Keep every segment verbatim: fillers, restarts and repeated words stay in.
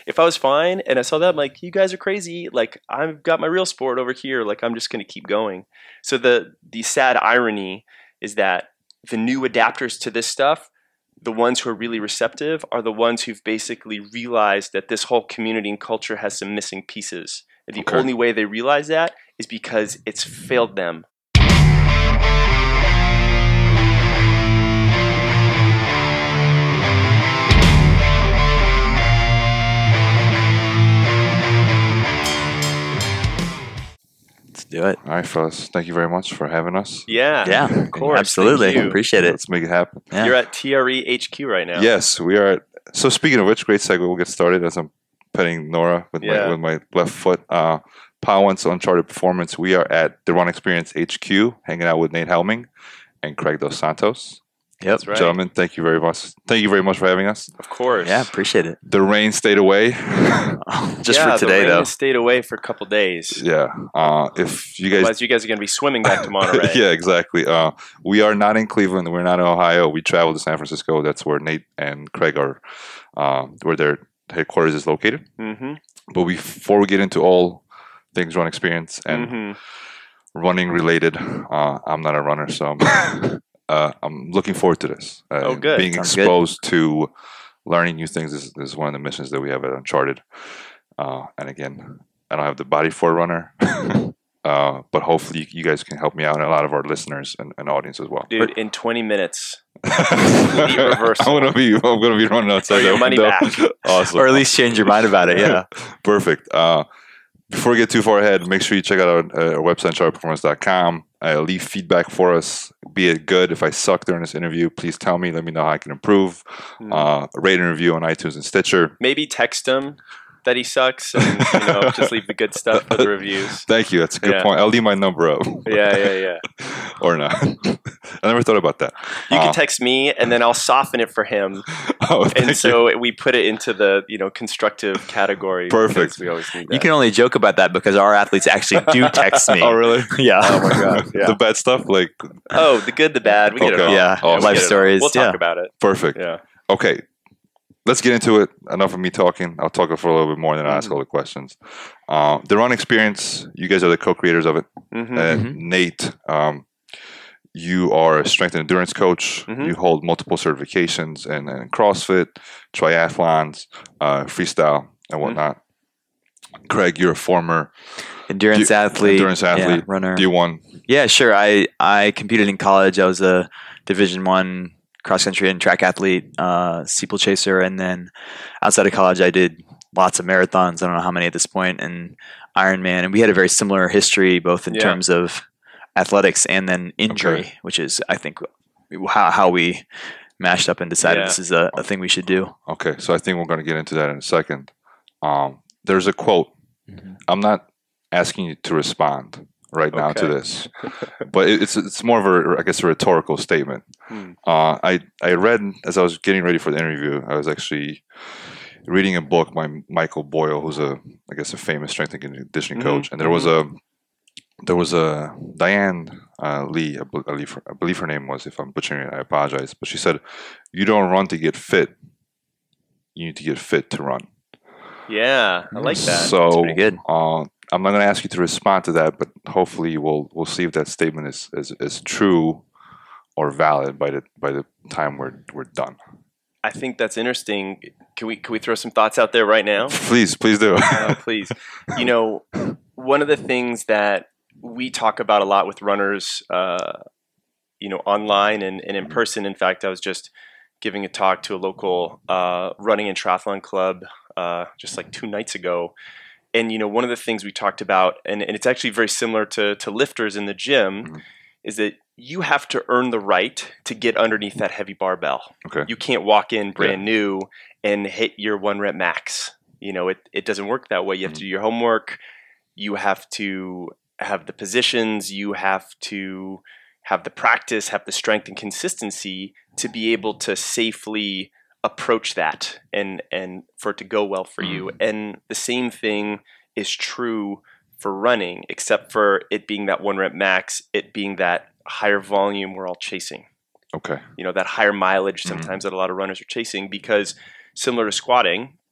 if I was fine and I saw that, I'm like, you guys are crazy. Like, I've got my real sport over here. Like, I'm just going to keep going. So the the sad irony is that the new adapters to this stuff, the ones who are really receptive, are the ones who've basically realized that this whole community and culture has some missing pieces. And the Okay. only way they realize that is because it's failed them. Do it. All right, fellas. Thank you very much for having us. Yeah. Yeah, Of course. absolutely. Thank you. Appreciate it. Let's make it happen. Yeah. You're at T R E H Q right now. Yes, we are. At, so speaking of which, great segue. We'll get started as I'm petting Nora with Yeah. my with my left foot. Uh, Powon's Uncharted Performance. We are at the Run Experience H Q, hanging out with Nate Helming and Craig Dos Santos. Yep. That's right. Gentlemen, thank you very much. Thank you very much for having us. Of course. Yeah, appreciate it. The rain stayed away. Just yeah, for today, the rain though. has stayed away for a couple days. yeah. Uh, if you guys Otherwise, you guys are going to be swimming back to Monterey. yeah, exactly. Uh, we are not in Cleveland. We're not in Ohio. We travel to San Francisco. That's where Nate and Craig are, uh, where their headquarters is located. Mm-hmm. But before we get into all things run experience and Mm-hmm. running related, uh, I'm not a runner, so I'm, uh, I'm looking forward to this. Uh, Oh, good. Being Sounds good. exposed to learning new things is, is one of the missions that we have at Uncharted. Uh, and again, I don't have the body for a runner. Uh, but hopefully you, you guys can help me out and a lot of our listeners and, and audience as well. Dude, in twenty minutes, I'm reversal. gonna be I'm gonna be running outside. Or your that money window. back. Awesome. Or at least change your mind about it. Yeah. Perfect. Uh, before we get too far ahead, make sure you check out our, uh, our website, uncharted performance dot com. Uh, leave feedback for us, be it good. If I suck during this interview, please tell me. Let me know how I can improve. Mm. Uh, rate and review on iTunes and Stitcher. Maybe text him that he sucks, and you know, just leave the good stuff for the reviews. Thank you. That's a good Yeah. point. I'll leave my number up. Yeah, yeah, yeah. Or not. I never thought about that. You Uh, can text me, and then I'll soften it for him, oh, thank you. and so we put it into the you know constructive category. Perfect. because We always need that. You can only joke about that because our athletes actually do text me. Oh, really? Yeah. Oh my god. Yeah. The bad stuff? Like, Oh, the good, the bad. We get it Okay. all. Yeah. Awesome. we Life get it all. stories. We'll talk yeah. about it. perfect. Yeah. Okay, let's get into it. Enough of me talking. I'll talk for a little bit more, then I'll ask Mhm. all the questions. Uh, the Run Experience, you guys are the co-creators of it. Mm-hmm. And Mhm. Nate, um, you are a strength and endurance coach. Mhm. You hold multiple certifications in, in CrossFit, triathlons, uh, freestyle, and whatnot. Craig, you're a former Endurance Do- athlete. endurance yeah, athlete. runner. D one. Yeah, sure. I, I competed in college. I was a Division One cross country and track athlete, uh, steeplechaser, and then outside of college, I did lots of marathons. I don't know how many at this point, and Ironman. And we had a very similar history, both in Yeah. terms of athletics and then injury, Okay. which is, I think, how how we mashed up and decided Yeah. this is a, a thing we should do. Okay, so I think we're going to get into that in a second. Um, there's a quote. I'm not asking you to respond right now to Okay. this, but it- it's it's more of a I guess a rhetorical statement. Hmm. Uh, I I read as I was getting ready for the interview. I was actually reading a book by Michael Boyle, who's a I guess a famous strength and conditioning Mhm, coach, and there was a there was a Diane uh, Lee, I bel- I believe, her, I believe her name was. If I'm butchering it, I apologize. But she said, "You don't run to get fit. You need to get fit to run." Yeah, I like that. So pretty good. Uh, I'm not going to ask you to respond to that, but hopefully we'll we'll see if that statement is, is, is true or valid by the by the time we're we're done. I think that's interesting. Can we can we throw some thoughts out there right now? Please, please do. Oh, please. You know, one of the things that we talk about a lot with runners, uh, you know, online and, and in person. In fact, I was just giving a talk to a local uh, running and triathlon club uh, just like two nights ago. And, you know, one of the things we talked about, and, and it's actually very similar to, to lifters in the gym, Mhm. is that you have to earn the right to get underneath that heavy barbell. Okay. You can't walk in brand new and hit your one rep max. You know, it, it doesn't work that way. You have to do your homework. You have to have the positions. You have to have the practice, have the strength and consistency to be able to safely approach that and, and for it to go well for you. And the same thing is true for running, except for it being that one rep max, it being that higher volume we're all chasing. Okay. You know, that higher mileage Mhm. sometimes that a lot of runners are chasing, because similar to squatting,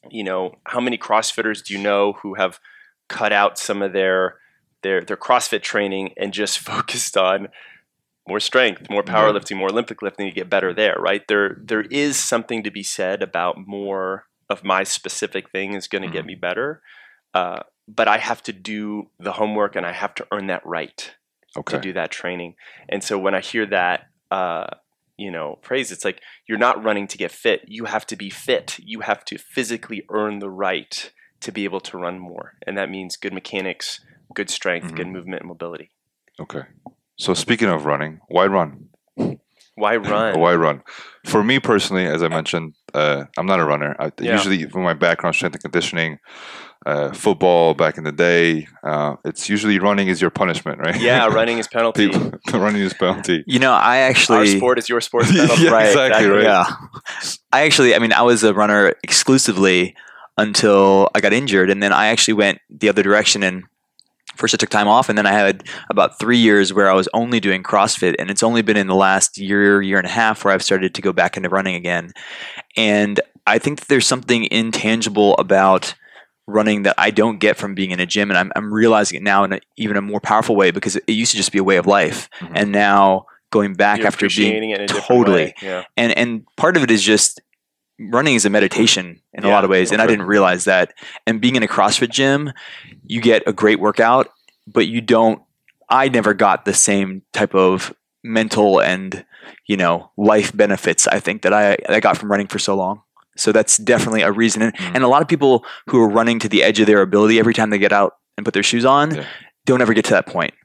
you know, how many CrossFitters do you know who have cut out some of their their their CrossFit training and just focused on more strength, more powerlifting, more Olympic lifting to get better there, right? There there is something to be said about more of my specific thing is going to mm-hmm. get me better. Uh, but I have to do the homework and I have to earn that right okay. to do that training. And so when I hear that, uh, you know, phrase, it's like, you're not running to get fit. You have to be fit. You have to physically earn the right to be able to run more. And that means good mechanics, good strength, mm-hmm. good movement and mobility. Okay. So speaking of running, why run? Why run? Why run? For me personally, as I mentioned, uh, I'm not a runner. I, yeah. Usually, from my background, strength and conditioning, uh, football back in the day, uh, it's usually running is your punishment, right? Yeah, running is penalty. People, running is penalty. You know, I actually... Our sport is your sport's penalty. yeah, right, exactly, right. Yeah. I actually, I mean, I was a runner exclusively until I got injured, and then I actually went the other direction and first I took time off, and then I had about three years where I was only doing CrossFit, and it's only been in the last year, year and a half where I've started to go back into running again. And I think that there's something intangible about running that I don't get from being in a gym, and I'm, I'm realizing it now in a, even a more powerful way because it used to just be a way of life, mm-hmm. and now going back You're after being it in a totally, yeah. and and part of it is just running is a meditation in yeah, a lot of ways, and I didn't realize that. And being in a CrossFit gym, you get a great workout, but you don't, I never got the same type of mental and, you know, life benefits, I think, that I, I got from running for so long. So that's definitely a reason. And, mm-hmm. and a lot of people who are running to the edge of their ability every time they get out and put their shoes on yeah. don't ever get to that point.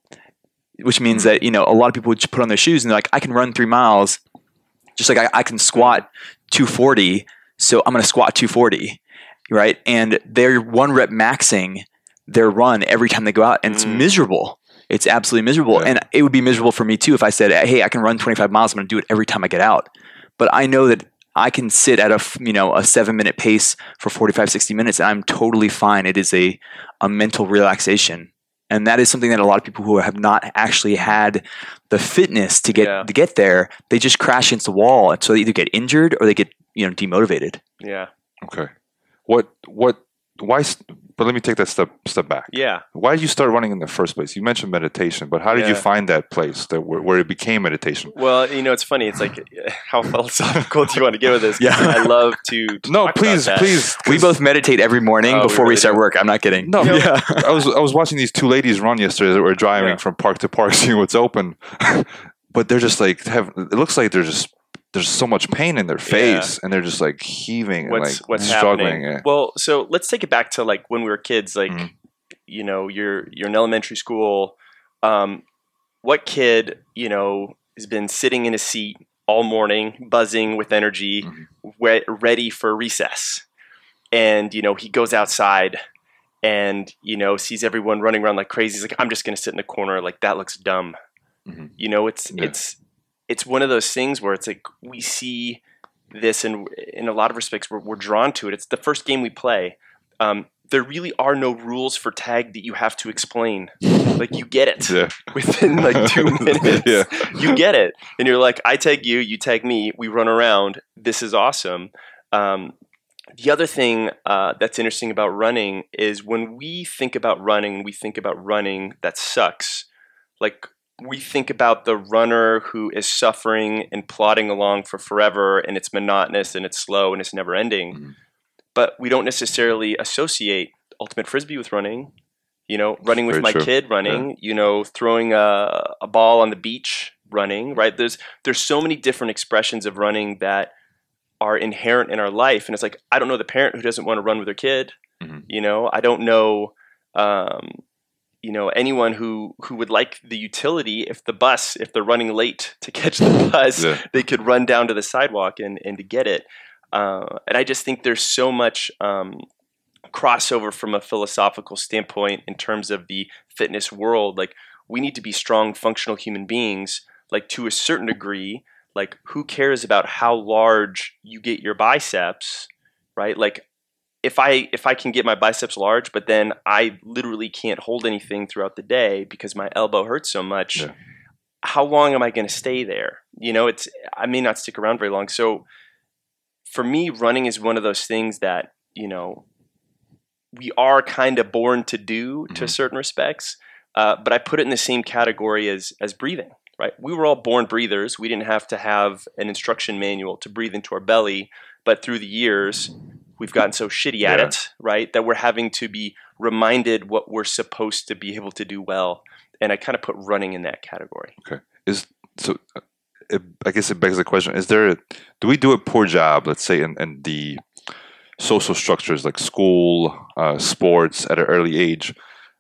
Which means mm-hmm. that, you know, a lot of people just put on their shoes and they're like, I can run three miles, just like I, I can squat two forty, so I'm going to squat two forty, right? And they're one rep maxing their run every time they go out, and it's mm. miserable. It's absolutely miserable. Yeah. And it would be miserable for me too if I said, hey, I can run twenty-five miles, I'm going to do it every time I get out. But I know that I can sit at a, you know, a seven minute pace for forty-five, sixty minutes, and I'm totally fine. It is a, a mental relaxation. And that is something that a lot of people who have not actually had the fitness to get yeah. to get there, they just crash into the wall, and so they either get injured or they get, you know, demotivated. Yeah. Okay. What what why? But let me take that step step back. Yeah. Why did you start running in the first place? You mentioned meditation, but how did yeah. you find that place that where, where it became meditation? Well, you know, it's funny. It's like, how philosophical do you want to get with this? Yeah. I love to, to no, talk please, about that. please. We both meditate every morning oh, before we, really we start do. work. I'm not kidding. No, yeah. I was I was watching these two ladies run yesterday that were driving yeah. from park to park, seeing what's open, but they're just like have. It looks like they're just. There's so much pain in their face, yeah. and they're just like heaving what's, and like what's struggling. Yeah. Yeah. Well, so let's take it back to like when we were kids. Like, mm-hmm. you know, you're you're in elementary school. Um, what kid, you know, has been sitting in a seat all morning, buzzing with energy, mm-hmm. re- ready for recess? And you know, he goes outside and you know sees everyone running around like crazy. He's like, I'm just going to sit in the corner. Like that looks dumb. Mm-hmm. You know, it's yeah. it's. It's one of those things where it's like we see this, and in a lot of respects, we're, we're drawn to it. It's the first game we play. Um, there really are no rules for tag that you have to explain. Like you get it yeah. within like two minutes. yeah. You get it, and you're like, I tag you, you tag me. We run around. This is awesome. Um, the other thing uh, that's interesting about running is when we think about running, we think about running that sucks. Like. We think about the runner who is suffering and plodding along for forever, and it's monotonous and it's slow and it's never ending. Mm-hmm. But we don't necessarily associate ultimate frisbee with running. You know, running with Very my true. kid, running. Yeah. You know, throwing a, a ball on the beach, running. Right? There's there's so many different expressions of running that are inherent in our life, and it's like I don't know the parent who doesn't want to run with their kid. Mm-hmm. You know, I don't know. Um, You know, anyone who, who would like the utility if the bus, if they're running late to catch the bus, yeah. they could run down to the sidewalk and, and to get it. Uh, and I just think there's so much um, crossover from a philosophical standpoint in terms of the fitness world. Like, we need to be strong, functional human beings, like to a certain degree. Like, who cares about how large you get your biceps, right? Like, If I if I can get my biceps large, but then I literally can't hold anything throughout the day because my elbow hurts so much, yeah. how long am I going to stay there? You know, it's I may not stick around very long. So for me, running is one of those things that, you know, we are kind of born to do to Mhm. certain respects. Uh, but I put it in the same category as as breathing, right? We were all born breathers. We didn't have to have an instruction manual to breathe into our belly. But through the years, we've gotten so shitty at Yeah. it, right, that we're having to be reminded what we're supposed to be able to do well. And I kind of put running in that category. Is so. uh, It, I guess it begs the question: Is there? A, do we do a poor job, let's say, in, in the social structures like school, uh, sports at an early age,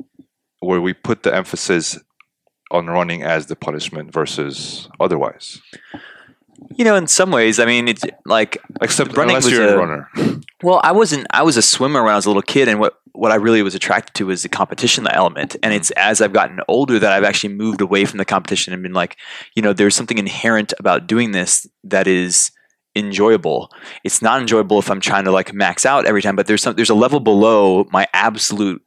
where we put the emphasis on running as the punishment versus otherwise? You know, in some ways, I mean, it's like Except running unless was you're a, a- runner. Well, I wasn't. I was a swimmer when I was a little kid, and what what I really was attracted to was the competition element. And it's as I've gotten older that I've actually moved away from the competition and been like, you know, there's something inherent about doing this that is enjoyable. It's not enjoyable if I'm trying to like max out every time, but there's some there's a level below my absolute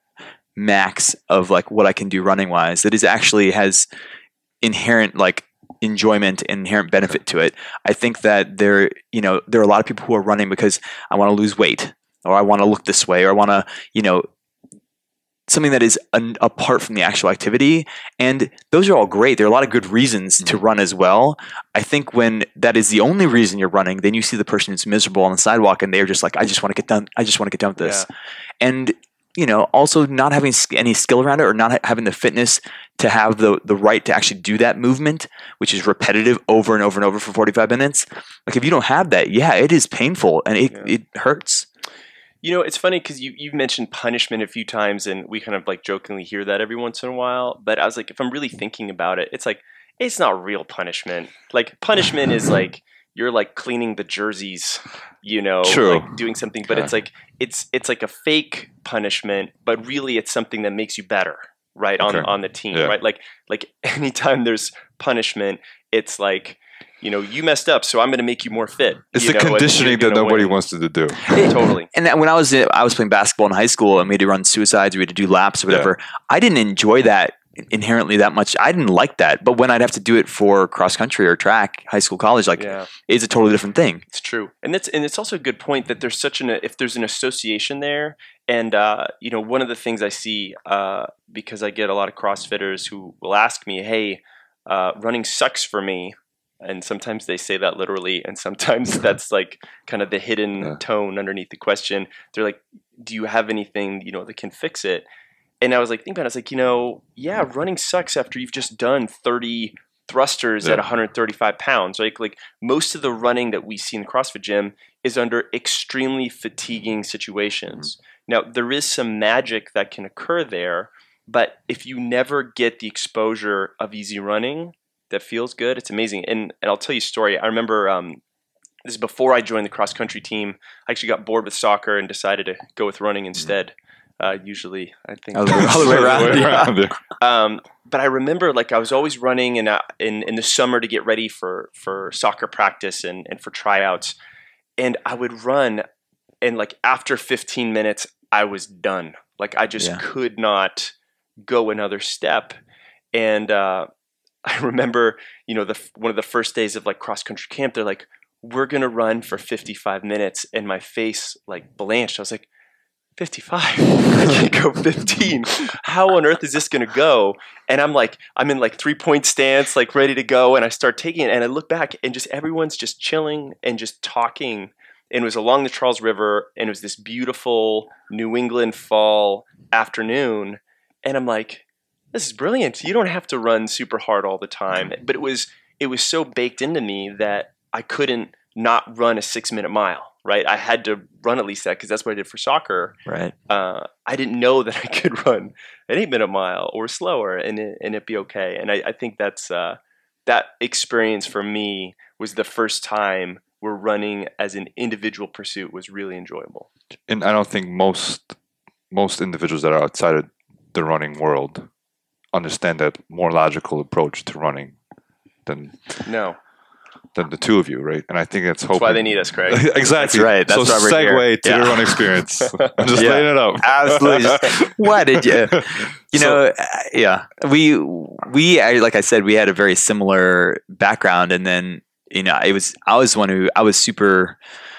max of like what I can do running wise that is actually has inherent like enjoyment and inherent benefit to it. I think that there, you know, there are a lot of people who are running because I want to lose weight or I want to look this way or I want to, you know, something that is an, apart from the actual activity. And those are all great. There are a lot of good reasons to run as well. I think when that is the only reason you're running, then you see the person who's miserable on the sidewalk and they're just like, I just want to get done. I just want to get done with this. And, you know, also not having sk- any skill around it or not ha- having the fitness to have the, the right to actually do that movement, which is repetitive over and over and over for forty-five minutes. Like if you don't have that, yeah, it is painful and it, Yeah. it hurts. You know, it's funny because you, you've mentioned punishment a few times and we kind of like jokingly hear that every once in a while. But I was like, if I'm really thinking about it, it's like, it's not real punishment. Like punishment is like, you're like cleaning the jerseys, you know, True. like doing something, but Yeah. it's like, it's, it's like a fake punishment, but really it's something that makes you better, right? On, Okay. on the team, Yeah. right? Like, like anytime there's punishment, it's like, you know, you messed up, so I'm going to make you more fit. It's you the know, and conditioning you're that gonna nobody win. wants to do. Totally. And that when I was in, I was playing basketball in high school and we had to run suicides, we had to do laps or whatever. I didn't enjoy that inherently that much. I didn't like that. But when I'd have to do it for cross country or track, high school, college, like Yeah. it's a totally different thing. It's true, and that's and it's also a good point that there's such an if there's an association there, and uh, you know one of the things I see uh, because I get a lot of CrossFitters who will ask me, "Hey, uh, running sucks for me," and sometimes they say that literally, and sometimes that's like kind of the hidden Yeah. tone underneath the question. They're like, "Do you have anything you know that can fix it?" And I was like thinking about it, I was like, you know, yeah, running sucks after you've just done thirty thrusters Yeah. at one hundred thirty-five pounds. Like, like most of the running that we see in the CrossFit gym is under extremely fatiguing situations. Mm-hmm. Now, there is some magic that can occur there, but if you never get the exposure of easy running that feels good, it's amazing. And and I'll tell you a story. I remember um, this is before I joined the cross country team. I actually got bored with soccer and decided to go with running instead. Uh, usually, I think All the way- all the way around. around, yeah. um, but I remember like I was always running in, uh, in in the summer to get ready for for soccer practice and, and for tryouts. And I would run and like after fifteen minutes, I was done. Like I just Yeah. could not go another step. And uh, I remember, you know, the one of the first days of like cross country camp, they're like, we're going to run for fifty-five minutes. And my face like blanched. I was like, fifty-five? I can't go fifteen. How on earth is this going to go? And I'm like, I'm in like three point stance, like ready to go. And I start taking it and I look back and just everyone's just chilling and just talking. And it was along the Charles River and it was this beautiful New England fall afternoon. And I'm like, this is brilliant. You don't have to run super hard all the time. But it was, it was so baked into me that I couldn't not run a six minute mile, right? I had to run at least that because that's what I did for soccer. Right. Uh, I didn't know that I could run an eight minute mile or slower and it, and it'd be okay. And I, I think that's uh, that experience for me was the first time where running as an individual pursuit was really enjoyable. And I don't think most most individuals that are outside of the running world understand that more logical approach to running than No, than the two of you, right? And I think that's that's hoping. why they need us, Craig. Exactly. That's right. That's so why we're segue here. to Yeah. the run experience. I'm just Yeah. laying it up. Absolutely. Just- Why did you? You So- know, uh, yeah. We we I- like I said, we had a very similar background, and then you know, it was I was one who I was super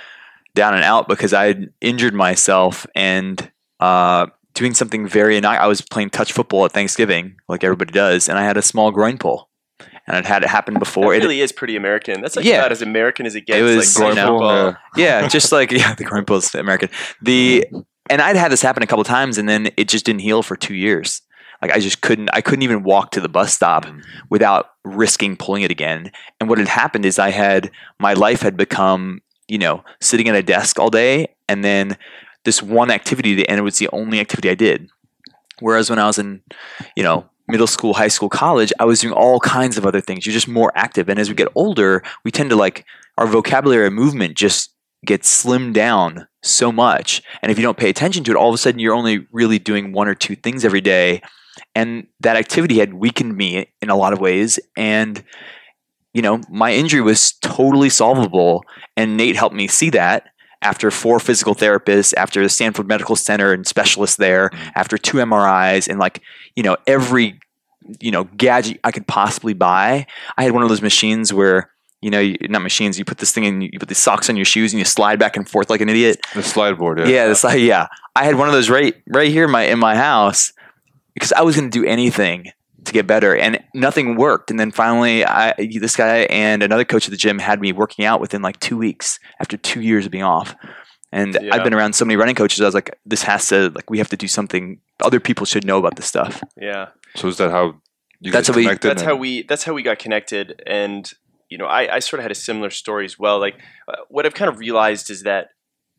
down and out because I had injured myself and uh, doing something very innoc- I was playing touch football at Thanksgiving, like everybody does, and I had a small groin pull. And I'd had it happen before. That really it, is pretty American. That's like yeah. about as American as it gets. It was, like you know, football. yeah, just like yeah, the groin pull is American. The and I'd had this happen a couple times, and then it just didn't heal for two years. Like I just couldn't. I couldn't even walk to the bus stop mm. without risking pulling it again. And what had happened is I had my life had become, you know, sitting at a desk all day, and then this one activity, and it was the only activity I did. Whereas when I was in, you know, middle school, high school, college, I was doing all kinds of other things. You're just more active. And as we get older, we tend to like our vocabulary of movement just gets slimmed down so much. And if you don't pay attention to it, all of a sudden you're only really doing one or two things every day. And that activity had weakened me in a lot of ways. And, you know, my injury was totally solvable. And Nate helped me see that. After four physical therapists, after the Stanford Medical Center and specialists there, after two M R Is, and like, you know, every, you know, gadget I could possibly buy. I had one of those machines where, you know, you, not machines, you put this thing in, you put the socks on your shoes and you slide back and forth like an idiot. The slide board, yeah. Yeah, the slide, yeah. I had one of those right right here in my in my house because I was going to do anything to get better, and nothing worked. And then finally, I, this guy and another coach at the gym had me working out within like two weeks after two years of being off. And yeah. I've been around so many running coaches. I was like, this has to, like, we have to do something. Other people should know about this stuff. Yeah. So is that how you that's guys how connected? We, that's how we. That's how we got connected. And you know, I, I sort of had a similar story as well. Like, uh, what I've kind of realized is that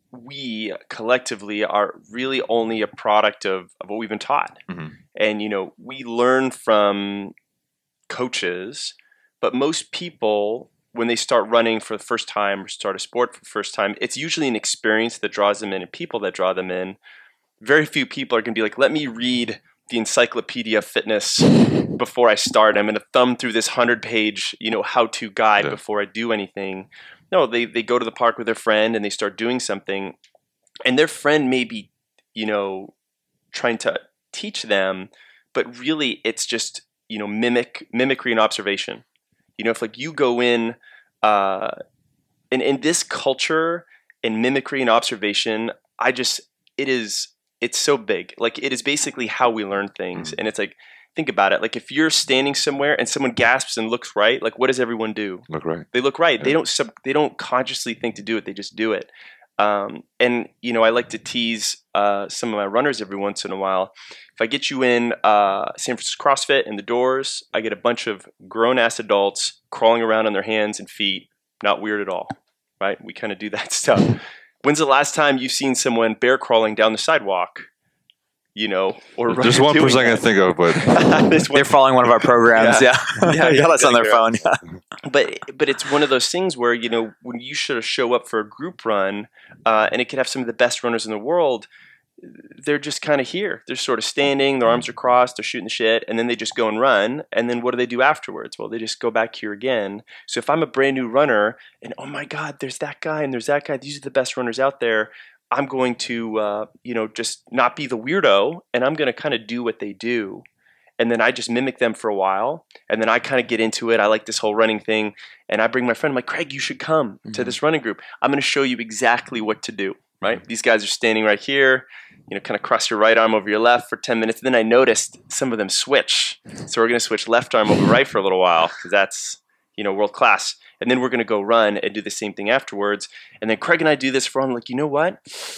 we collectively are really only a product of, of what we've been taught. Mm-hmm. And, you know, we learn from coaches, but most people, when they start running for the first time or start a sport for the first time, it's usually an experience that draws them in and people that draw them in. Very few people are going to be like, let me read the Encyclopedia of Fitness before I start. I'm going to thumb through this hundred-page, you know, how-to guide yeah. before I do anything. No, they, they go to the park with their friend and they start doing something. And their friend may be, you know, trying to teach them, but really it's just, you know, mimic mimicry and observation. You know, if like you go in, uh, in, in this culture in mimicry and observation, I just, it is, it's so big. Like it is basically how we learn things. Mm-hmm. And it's like, think about it. Like if you're standing somewhere and someone gasps and looks right, like what does everyone do? Look right. They look right. Yeah. They don't sub, they don't consciously think to do it. They just do it. Um, and you know, I like to tease uh, some of my runners every once in a while. If I get you in uh, San Francisco CrossFit in the doors, I get a bunch of grown-ass adults crawling around on their hands and feet. Not weird at all, right? We kind of do that stuff. When's the last time you've seen someone bear crawling down the sidewalk? You know, or there's one person I can think of, but they're following one of our programs. Yeah, yeah, yeah, yeah that's on their phone. Yeah. But but it's one of those things where, you know, when you sort of show up for a group run, uh, and it could have some of the best runners in the world, they're just kind of here. They're sort of standing, their arms are crossed, they're shooting the shit, and then they just go and run. And then what do they do afterwards? Well, they just go back here again. So if I'm a brand new runner, and oh my God, there's that guy and there's that guy, these are the best runners out there. I'm going to, uh, you know, just not be the weirdo, and I'm going to kind of do what they do. And then I just mimic them for a while, and then I kind of get into it. I like this whole running thing, and I bring my friend. I'm like, Craig, you should come mm-hmm. to this running group. I'm going to show you exactly what to do, right? Mm-hmm. These guys are standing right here, you know, kind of cross your right arm over your left for ten minutes. And then I noticed some of them switch. So we're going to switch left arm over right for a little while because that's, you know, world class. And then we're going to go run and do the same thing afterwards. And then Craig and I do this for I'm like, you know what?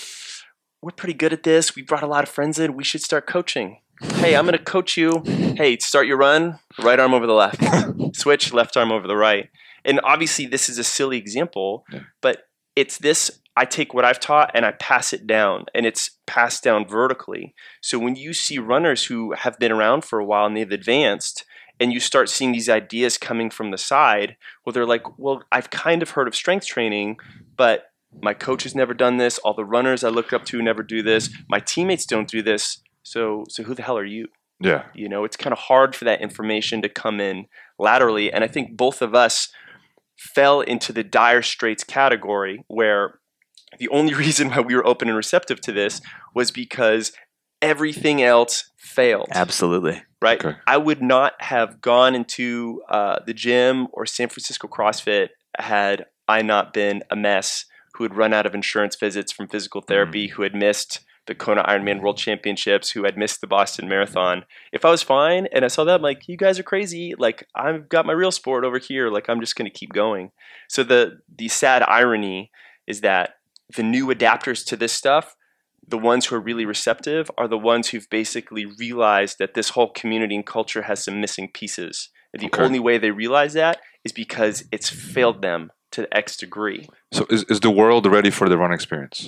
We're pretty good at this. We brought a lot of friends in. We should start coaching. Hey, I'm going to coach you. Hey, start your run. Right arm over the left. Switch, left arm over the right. And obviously this is a silly example, yeah. but it's this, I take what I've taught and I pass it down, and it's passed down vertically. So when you see runners who have been around for a while and they've advanced, and you start seeing these ideas coming from the side, well, they're like, well, I've kind of heard of strength training, but my coach has never done this. All the runners I look up to never do this. My teammates don't do this. So, so who the hell are you? Yeah. You know, it's kind of hard for that information to come in laterally. And I think both of us fell into the dire straits category where the only reason why we were open and receptive to this was because everything else failed. Absolutely. Right? Okay. I would not have gone into uh, the gym or San Francisco CrossFit had I not been a mess who had run out of insurance visits from physical therapy, who had missed the Kona Ironman World Championships, who had missed the Boston Marathon. If I was fine and I saw that, I'm like, you guys are crazy. Like, I've got my real sport over here. Like, I'm just going to keep going. So the the sad irony is that the new adapters to this stuff, the ones who are really receptive, are the ones who've basically realized that this whole community and culture has some missing pieces. And the Okay. only way they realize that is because it's failed them to X degree. So is, is the world ready for the run experience?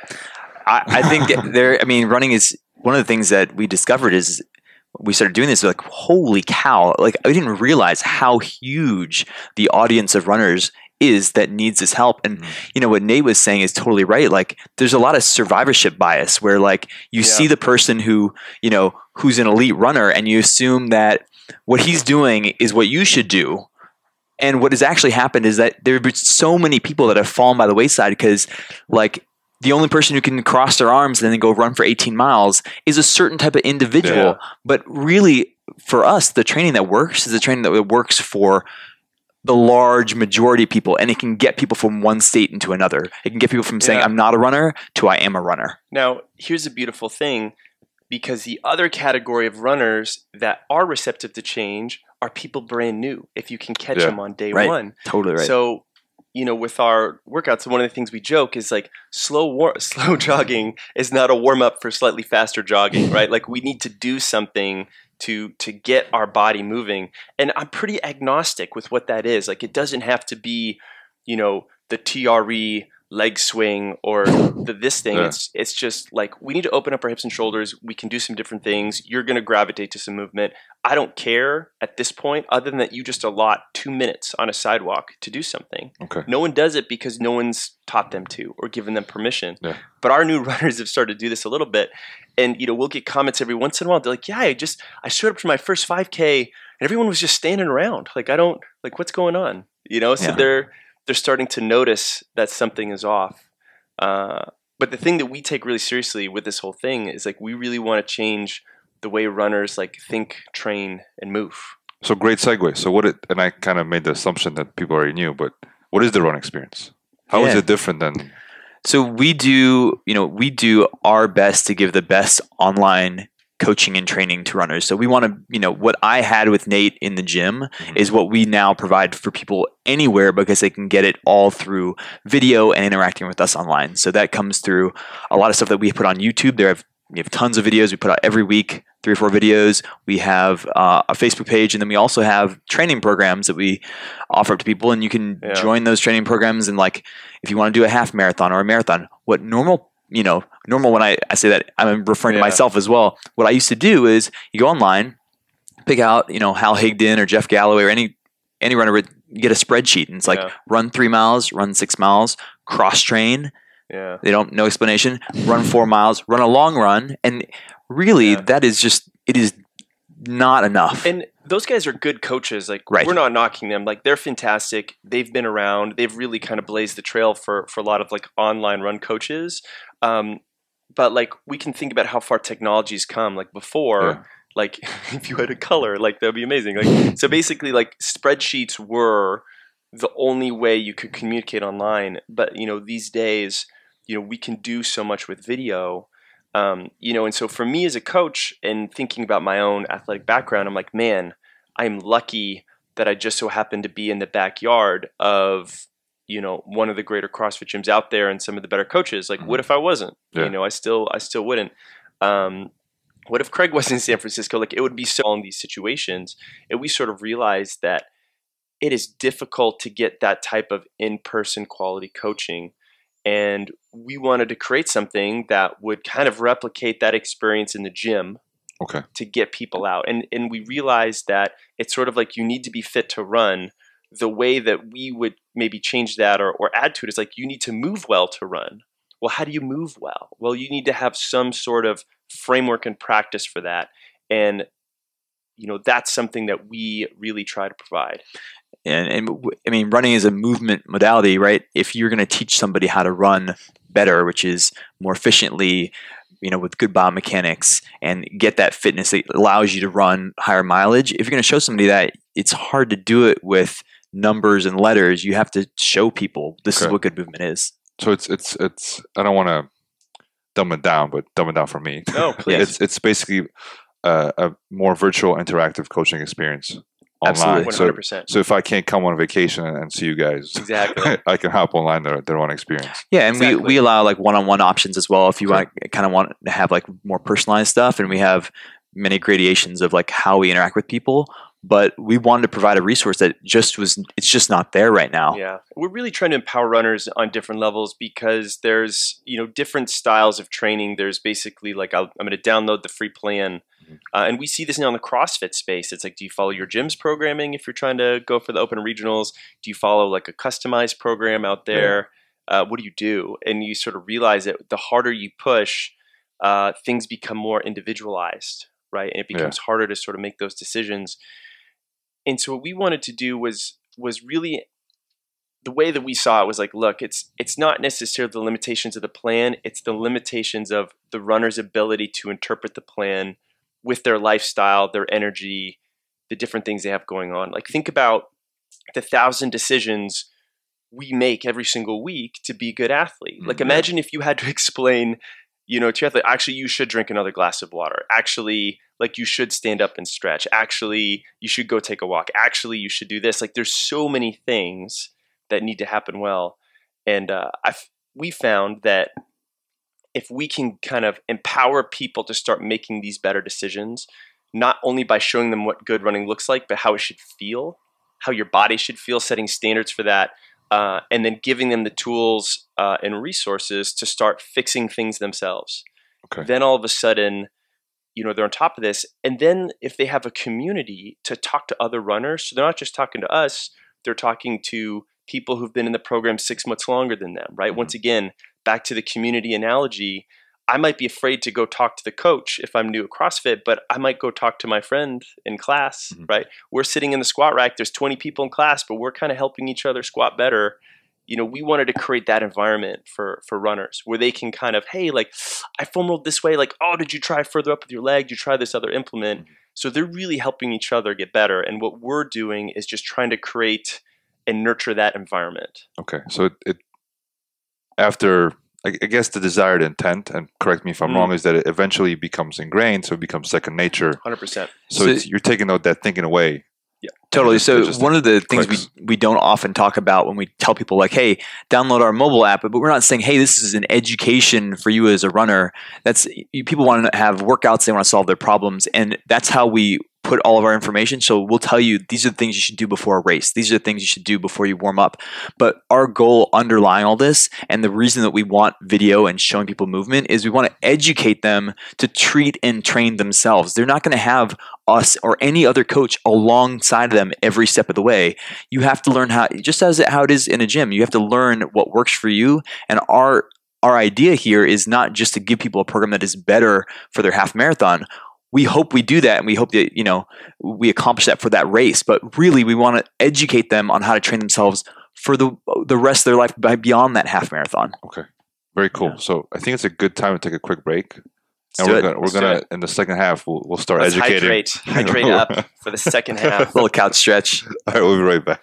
I, I think there. I mean, running is one of the things that we discovered is we started doing this. We're like, holy cow! Like, I didn't realize how huge the audience of runners is that needs this help. And you know what Nate was saying is totally right. Like, there's a lot of survivorship bias where, like, you Yeah. see the person who you know who's an elite runner, and you assume that what he's doing is what you should do. And what has actually happened is that there have been so many people that have fallen by the wayside because, like, the only person who can cross their arms and then go run for eighteen miles is a certain type of individual. Yeah. But really, for us, the training that works is the training that works for the large majority of people, and it can get people from one state into another. It can get people from saying, Yeah. I'm not a runner, to I am a runner. Now, here's a beautiful thing, because the other category of runners that are receptive to change are people brand new, if you can catch Yeah. them on day Right. one. Totally right. So, you know, with our workouts, one of the things we joke is like slow war- slow jogging is not a warm up for slightly faster jogging, right? Like, we need to do something to to get our body moving. And I'm pretty agnostic with what that is. Like, it doesn't have to be, you know, the T R E leg swing or the this thing. Yeah. It's it's just like, we need to open up our hips and shoulders. We can do some different things. You're going to gravitate to some movement. I don't care at this point, other than that you just allot two minutes on a sidewalk to do something. Okay. No one does it because no one's taught them to or given them permission. Yeah. But our new runners have started to do this a little bit. And, you know, we'll get comments every once in a while. They're like, yeah, I just, I showed up for my first five K and everyone was just standing around. Like, I don't, like, what's going on? You know, so Yeah. they're, they're starting to notice that something is off. Uh, but the thing that we take really seriously with this whole thing is, like, we really want to change the way runners, like, think, train, and move. So great segue. So what it, and I kind of made the assumption that people already knew, but what is the run experience? How is Yeah. it different than, So we do, you know, we do our best to give the best online coaching and training to runners. So we want to, you know, what I had with Nate in the gym is what we now provide for people anywhere, because they can get it all through video and interacting with us online. So that comes through a lot of stuff that we put on YouTube. There have we have tons of videos we put out every week, three or four videos. We have uh, a Facebook page, and then we also have training programs that we offer up to people, and you can Yeah. join those training programs. And, like, if you want to do a half marathon or a marathon, what normal, you know, normal, when I, I say that, I'm referring Yeah. to myself as well. What I used to do is you go online, pick out, you know, Hal Higdon or Jeff Galloway or any any runner, with- get a spreadsheet, and it's like, Yeah. run three miles, run six miles, cross train. Yeah. They don't, no explanation. Run four miles, run a long run. And really, Yeah. that is just, it is not enough. And those guys are good coaches. Like, Right. we're not knocking them. Like, they're fantastic. They've been around. They've really kind of blazed the trail for for a lot of, like, online run coaches. Um, but, like, we can think about how far technology's come. Like, before, Yeah. like, if you had a color, like, that'd be amazing. Like, so basically, like, spreadsheets were the only way you could communicate online. But, you know, these days, you know, we can do so much with video. Um, you know, and so for me as a coach, and thinking about my own athletic background, I'm like, man, I'm lucky that I just so happen to be in the backyard of, you know, one of the greater CrossFit gyms out there and some of the better coaches. Like, what if I wasn't? Yeah. You know, I still, I still wouldn't. Um, what if Craig was in San Francisco? Like, it would be so in these situations. And we sort of realized that it is difficult to get that type of in-person quality coaching. And we wanted to create something that would kind of replicate that experience in the gym okay. to get people out. And and we realized that it's sort of like, you need to be fit to run. The way that we would maybe change that or, or add to it is like, you need to move well to run. Well, how do you move well? Well, you need to have some sort of framework and practice for that. And, you know, that's something that we really try to provide. And, and w- I mean, running is a movement modality, right? If you're going to teach somebody how to run better, which is more efficiently, you know, with good biomechanics, and get that fitness that allows you to run higher mileage, if you're going to show somebody that, it's hard to do it with numbers and letters. You have to show people this Okay. is what good movement is. so it's it's it's. I don't want to dumb it down, but dumb it down for me. No, please. It's it's basically uh, a more virtual, interactive coaching experience online. Absolutely. one So, hundred percent. so if I can't come on vacation and, and see you guys, Exactly. I can hop online their their own experience. Yeah, and Exactly. we, we allow like one-on-one options as well if you Sure. want kind of want to have like more personalized stuff, and we have many gradations of like how we interact with people. But we wanted to provide a resource that just was it's just not there right now. Yeah, we're really trying to empower runners on different levels because there's you know different styles of training. There's basically like I'll, I'm going to download the free plan, Mhm. uh, and we see this now in the CrossFit space. It's like, do you follow your gym's programming if you're trying to go for the open regionals? Do you follow like a customized program out there? Uh, what do you do? And you sort of realize that the harder you push, uh, things become more individualized, right? And it becomes harder to sort of make those decisions. And so what we wanted to do was was really the way that we saw it was like, look, it's it's not necessarily the limitations of the plan, it's the limitations of the runner's ability to interpret the plan with their lifestyle, their energy, the different things they have going on. Like think about the thousand decisions we make every single week to be a good athlete. Like Mhm. imagine if you had to explain, you know, to your athlete, actually you should drink another glass of water. Actually, like you should stand up and stretch. Actually, you should go take a walk. Actually, you should do this. Like there's so many things that need to happen well. And uh, I've, we found that if we can kind of empower people to start making these better decisions, not only by showing them what good running looks like, but how it should feel, how your body should feel, setting standards for that, uh, and then giving them the tools uh, and resources to start fixing things themselves. Okay. Then all of a sudden, you know, they're on top of this. And then if they have a community to talk to other runners, so they're not just talking to us, they're talking to people who've been in the program six months longer than them, right? Mhm. Once again, back to the community analogy, I might be afraid to go talk to the coach if I'm new at CrossFit, but I might go talk to my friend in class, Mhm. right? We're sitting in the squat rack, there's twenty people in class, but we're kind of helping each other squat better. You know, we wanted to create that environment for for runners where they can kind of, hey, like, I foam rolled this way, like, oh, did you try further up with your leg? Did you try this other implement? So they're really helping each other get better. And what we're doing is just trying to create and nurture that environment. Okay, so it, it after I, I guess the desired intent, and correct me if I'm Mm. wrong, is that it eventually becomes ingrained, so it becomes second nature. one hundred percent. So, So- it's, you're taking out that thinking away. Totally. Just- So it just one of the things we, clicks. we don't often talk about when we tell people like, hey, download our mobile app, but we're not saying, hey, this is an education for you as a runner. That's you, people want to have workouts, they want to solve their problems, and that's how we put all of our information. So we'll tell you these are the things you should do before a race. These are the things you should do before you warm up. But our goal underlying all this, and the reason that we want video and showing people movement, is we want to educate them to treat and train themselves. They're not going to have us or any other coach alongside of them every step of the way. You have to learn how, just as how it is in a gym, you have to learn what works for you. And our our idea here is not just to give people a program that is better for their half marathon. We hope we do that, and we hope that, you know, we accomplish that for that race. But really, we want to educate them on how to train themselves for the the rest of their life by beyond that half marathon. Okay, very cool. Yeah. So I think it's a good time to take a quick break, and do we're it. gonna we're Let's do gonna it. in the second half we'll we'll start Let's educating. hydrate, hydrate up for the second half. Little couch stretch. All right, we'll be right back.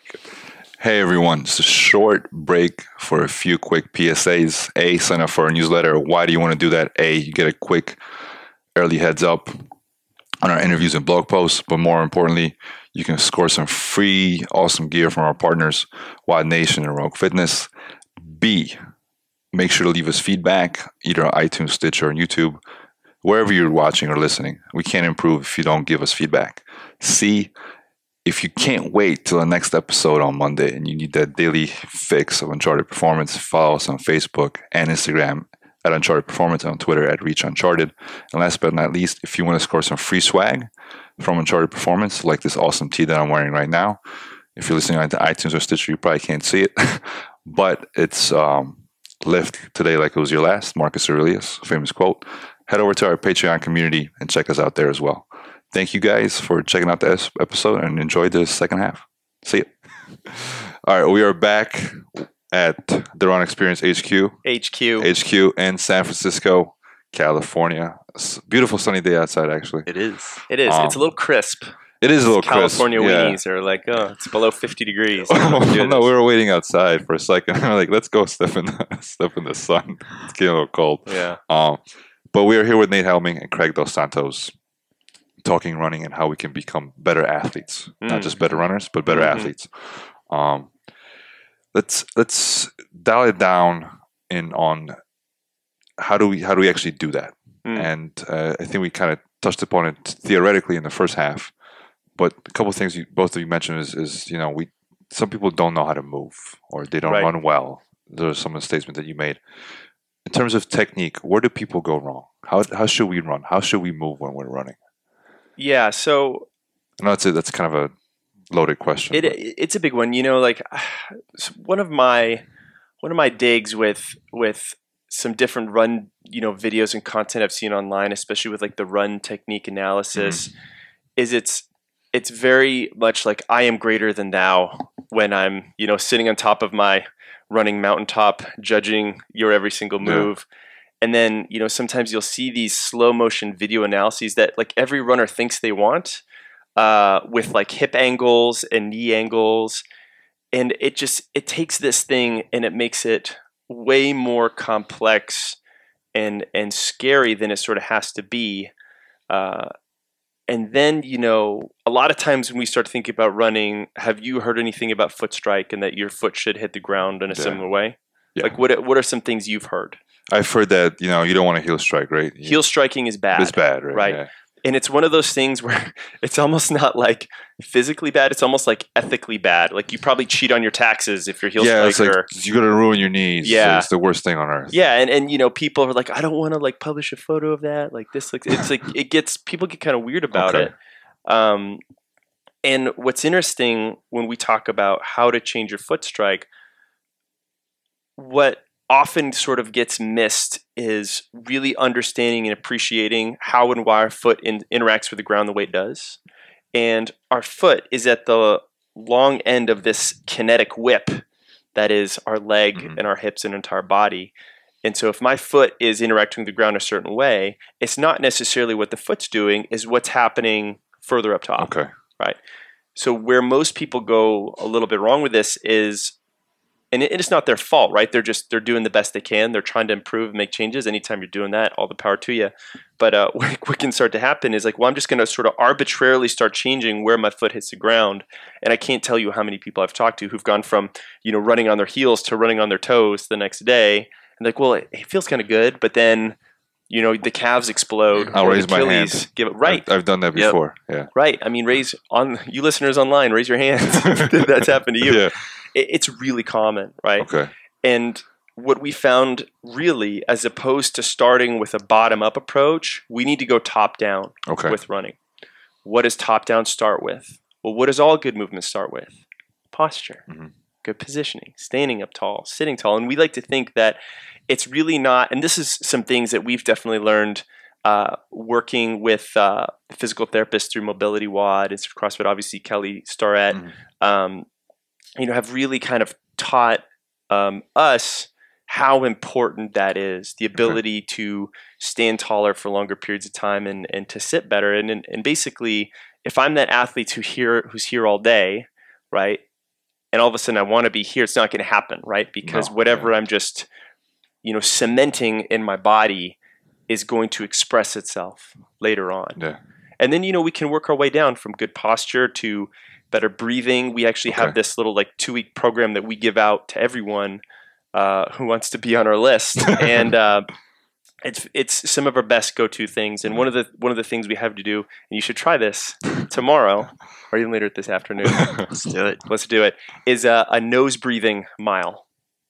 Hey everyone, just a short break for a few quick P S As. A, sign up for our newsletter. Why do you want to do that? A, you get a quick early heads up on our interviews and blog posts, but more importantly, you can score some free awesome gear from our partners, Wild Nation and Rogue Fitness. B, make sure to leave us feedback, either on iTunes, Stitcher, or YouTube, wherever you're watching or listening. We can't improve if you don't give us feedback. C, if you can't wait till the next episode on Monday and you need that daily fix of Uncharted Performance, follow us on Facebook and Instagram at Uncharted Performance, on Twitter at Reach Uncharted. And last but not least, if you want to score some free swag from Uncharted Performance, like this awesome tee that I'm wearing right now, if you're listening on to iTunes or Stitcher, you probably can't see it, but it's um, lift today like it was your last, Marcus Aurelius, famous quote. Head over to our Patreon community and check us out there as well. Thank you guys for checking out the episode and enjoy the second half. See you. All right, we are back at the Run Experience H Q. H Q. H Q in San Francisco, California. It's a beautiful sunny day outside, actually. It is. It is. Um, It's a little crisp. It is a little California crisp. weenies are like, oh, it's below fifty degrees. Yeah. Let's do No, this. we were waiting outside for a second. We're like, let's go step in the step in the sun. It's getting a little cold. Yeah. Um, but we are here with Nate Helming and Craig Dos Santos, talking running and how we can become better athletes, Mm. not just better runners, but better Mhm. athletes. Um, let's let's dial it down in on how do we how do we actually do that? Mm. And uh, I think we kind of touched upon it theoretically in the first half, but a couple of things you, both of you mentioned is is you know we some people don't know how to move or they don't Right. run well. Those are some of the statements that you made. In terms of technique, where do people go wrong? How how should we run? How should we move when we're running? Yeah. So I know that's a, that's kind of a loaded question. it but- it's a big one. You know, like one of my one of my digs with with some different run, you know, videos and content I've seen online, especially with like the run technique analysis, is it's it's very much like I am greater than thou when I'm, you know, sitting on top of my running mountaintop, judging your every single Yeah. move. And then, you know, sometimes you'll see these slow motion video analyses that like every runner thinks they want, uh, with like hip angles and knee angles. And it just, it takes this thing and it makes it way more complex and, and scary than it sort of has to be. Uh, and then, you know, a lot of times when we start thinking about running, have you heard anything about foot strike and that your foot should hit the ground in a Yeah. similar way? Yeah. Like what, what are some things you've heard? I've heard that you know you don't want to heel strike, right? Heel striking is bad. It's bad, right? right. Yeah. And it's one of those things where it's almost not like physically bad. It's almost like ethically bad. Like you probably cheat on your taxes if you're heel Yeah, it's like striker. you're gonna ruin your knees. Yeah. It's the worst thing on earth. Yeah, and, and you know, people are like, I don't want to like publish a photo of that. Like this looks it's like it gets people get kind of weird about Okay. it. Um and what's interesting when we talk about how to change your foot strike, what often sort of gets missed is really understanding and appreciating how and why our foot in, interacts with the ground the way it does. And our foot is at the long end of this kinetic whip that is our leg Mhm. and our hips and entire body. And so if my foot is interacting with the ground a certain way, it's not necessarily what the foot's doing, is what's happening further up top. Okay. So where most people go a little bit wrong with this is, and it, it's not their fault, right? They're just, they're doing the best they can. They're trying to improve and make changes. Anytime you're doing that, all the power to you. But uh, what, what can start to happen is like, well, I'm just going to sort of arbitrarily start changing where my foot hits the ground. And I can't tell you how many people I've talked to who've gone from, you know, running on their heels to running on their toes the next day. And like, well, it, it feels kind of good, but then, you know, the calves explode. I'll or raise the my Achilles hand. Give it, right. I've, I've done that Yep. before. Yeah. Right. I mean, raise on you listeners online, raise your hands. if That's happened to you. Yeah. It, it's really common, right? Okay. And what we found really, as opposed to starting with a bottom up approach, we need to go top down Okay. with running. What does top down start with? Well, what does all good movement start with? Posture, Mhm. good positioning, standing up tall, sitting tall. And we like to think that it's really not, and this is some things that we've definitely learned uh, working with uh, physical therapists through Mobility W O D and CrossFit, obviously Kelly Starrett, Mhm. um, you know, have really kind of taught um, us how important that is, the ability to stand taller for longer periods of time and, and to sit better. And, and and basically, if I'm that athlete who here who's here all day, right, and all of a sudden I want to be here, it's not going to happen, right? Because No, whatever yeah. I'm just, you know, cementing in my body is going to express itself later on. Yeah. And then, you know, we can work our way down from good posture to better breathing. We actually have Okay. this little like two week program that we give out to everyone uh, who wants to be on our list. and uh, it's it's some of our best go to things. And one of the one of the things we have to do, and you should try this tomorrow or even later this afternoon. Let's do it. Let's do it. Is a, a nose breathing mile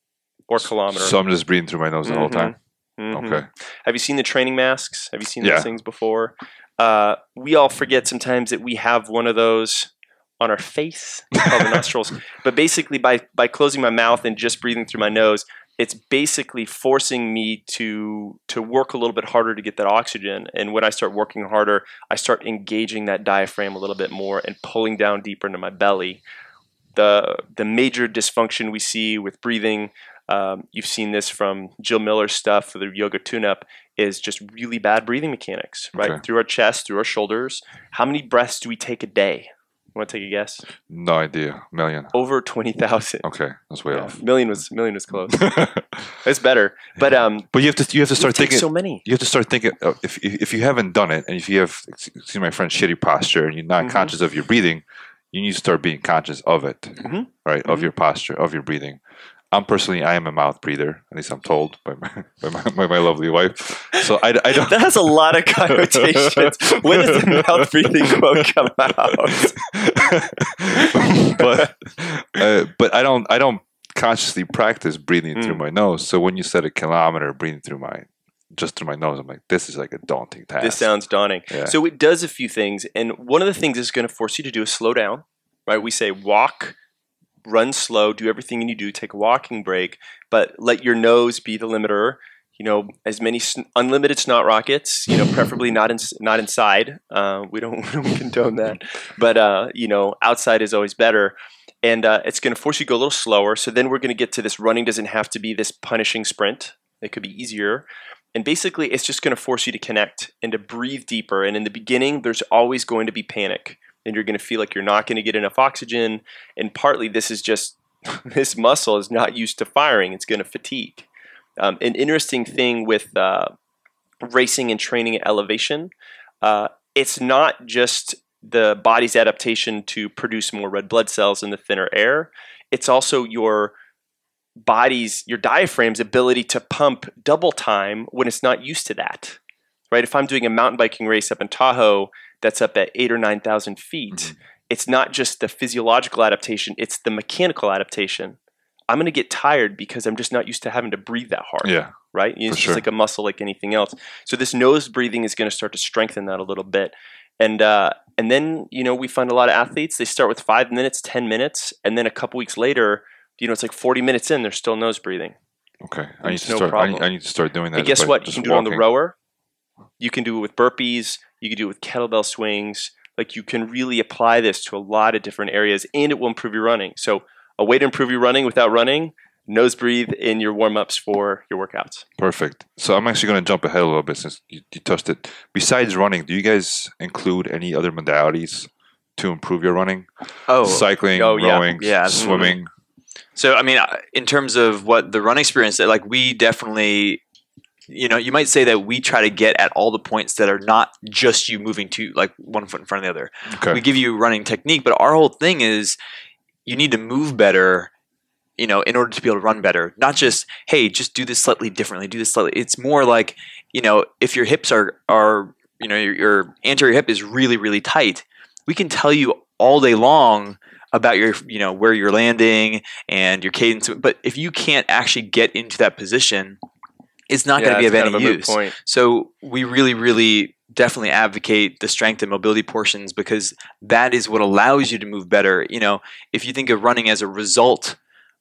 or kilometer. So I'm just breathing through my nose the whole Mhm. time. Mhm. Okay. Have you seen the training masks? Have you seen Yeah. those things before? Uh, we all forget sometimes that we have one of those on our face, called the nostrils. But basically, by by closing my mouth and just breathing through my nose, it's basically forcing me to to work a little bit harder to get that oxygen. And when I start working harder, I start engaging that diaphragm a little bit more and pulling down deeper into my belly. The the major dysfunction we see with breathing, um, you've seen this from Jill Miller's stuff for the yoga tune-up, is just really bad breathing mechanics, right? Okay. Through our chest, through our shoulders. How many breaths do we take a day? You want to take a guess? No idea. Million. Over twenty thousand. Okay, that's way Yeah, off. million was million was close. It's better, but um, But you have to you have to we start take thinking. so many. You have to start thinking uh, if if if you haven't done it, and if you have, excuse my friend, shitty posture, and you're not Mhm. conscious of your breathing, you need to start being conscious of it, Mhm. right? Of Mhm. your posture, of your breathing. I'm personally, I am a mouth breather. At least I'm told by my by my, by my lovely wife. So I, I don't. That has a lot of connotations. When does the mouth breathing quote come out? but uh, but I don't I don't consciously practice breathing Mm. through my nose. So when you said a kilometer breathing through my just through my nose, I'm like, this is like a daunting task. This sounds daunting. Yeah. So it does a few things, and one of the things it's going to force you to do is slow down. Right? We say walk, run slow, do everything you do, take a walking break, but let your nose be the limiter. You know, as many sn- unlimited snot rockets. You know, preferably not in, not inside. Uh, we don't we don't condone that, but uh, you know, outside is always better. And uh, it's going to force you to go a little slower. So then we're going to get to this running doesn't have to be this punishing sprint. It could be easier. And basically, it's just going to force you to connect and to breathe deeper. And in the beginning, there's always going to be panic. And you're going to feel like you're not going to get enough oxygen. And partly this is just, this muscle is not used to firing. It's going to fatigue. Um, an interesting thing with uh, racing and training at elevation, uh, it's not just the body's adaptation to produce more red blood cells in the thinner air. It's also your body's, your diaphragm's ability to pump double time when it's not used to that, right? If I'm doing a mountain biking race up in Tahoe that's up at eight or nine thousand feet, Mhm. it's not just the physiological adaptation, it's the mechanical adaptation. I'm going to get tired because I'm just not used to having to breathe that hard. Yeah. Right? It's For just sure. like a muscle like anything else. So this nose breathing is going to start to strengthen that a little bit. And uh, and then, you know, we find a lot of athletes, they start with five minutes, ten minutes, and then a couple weeks later, you know, it's like forty minutes in, they're still nose breathing. Okay. I need There's to no start. I need, problem. I need to start doing that. And guess by what? You just can do it on the walking. rower. You can do it with burpees. You can do it with kettlebell swings. Like you can really apply this to a lot of different areas, and it will improve your running. So a way to improve your running without running, nose breathe in your warm-ups for your workouts. Perfect. So I'm actually going to jump ahead a little bit since you, you touched it. Besides running, do you guys include any other modalities to improve your running? Oh, Cycling, Oh, yeah. rowing, Yeah, absolutely. swimming. So, I mean, uh, in terms of what the run experience, that like we definitely, you know, you might say that we try to get at all the points that are not just you moving to like one foot in front of the other. Okay. We give you running technique, but our whole thing is you need to move better, you know, in order to be able to run better. Not just, hey, just do this slightly differently, do this slightly. It's more like, you know, if your hips are, are you know, your, your anterior hip is really, really tight, we can tell you all day long about your, you know, where you're landing and your cadence. But if you can't actually get into that position, it's not going to be of it's any kind a moot use. point. So we really, really definitely advocate the strength and mobility portions because that is what allows you to move better. You know, if you think of running as a result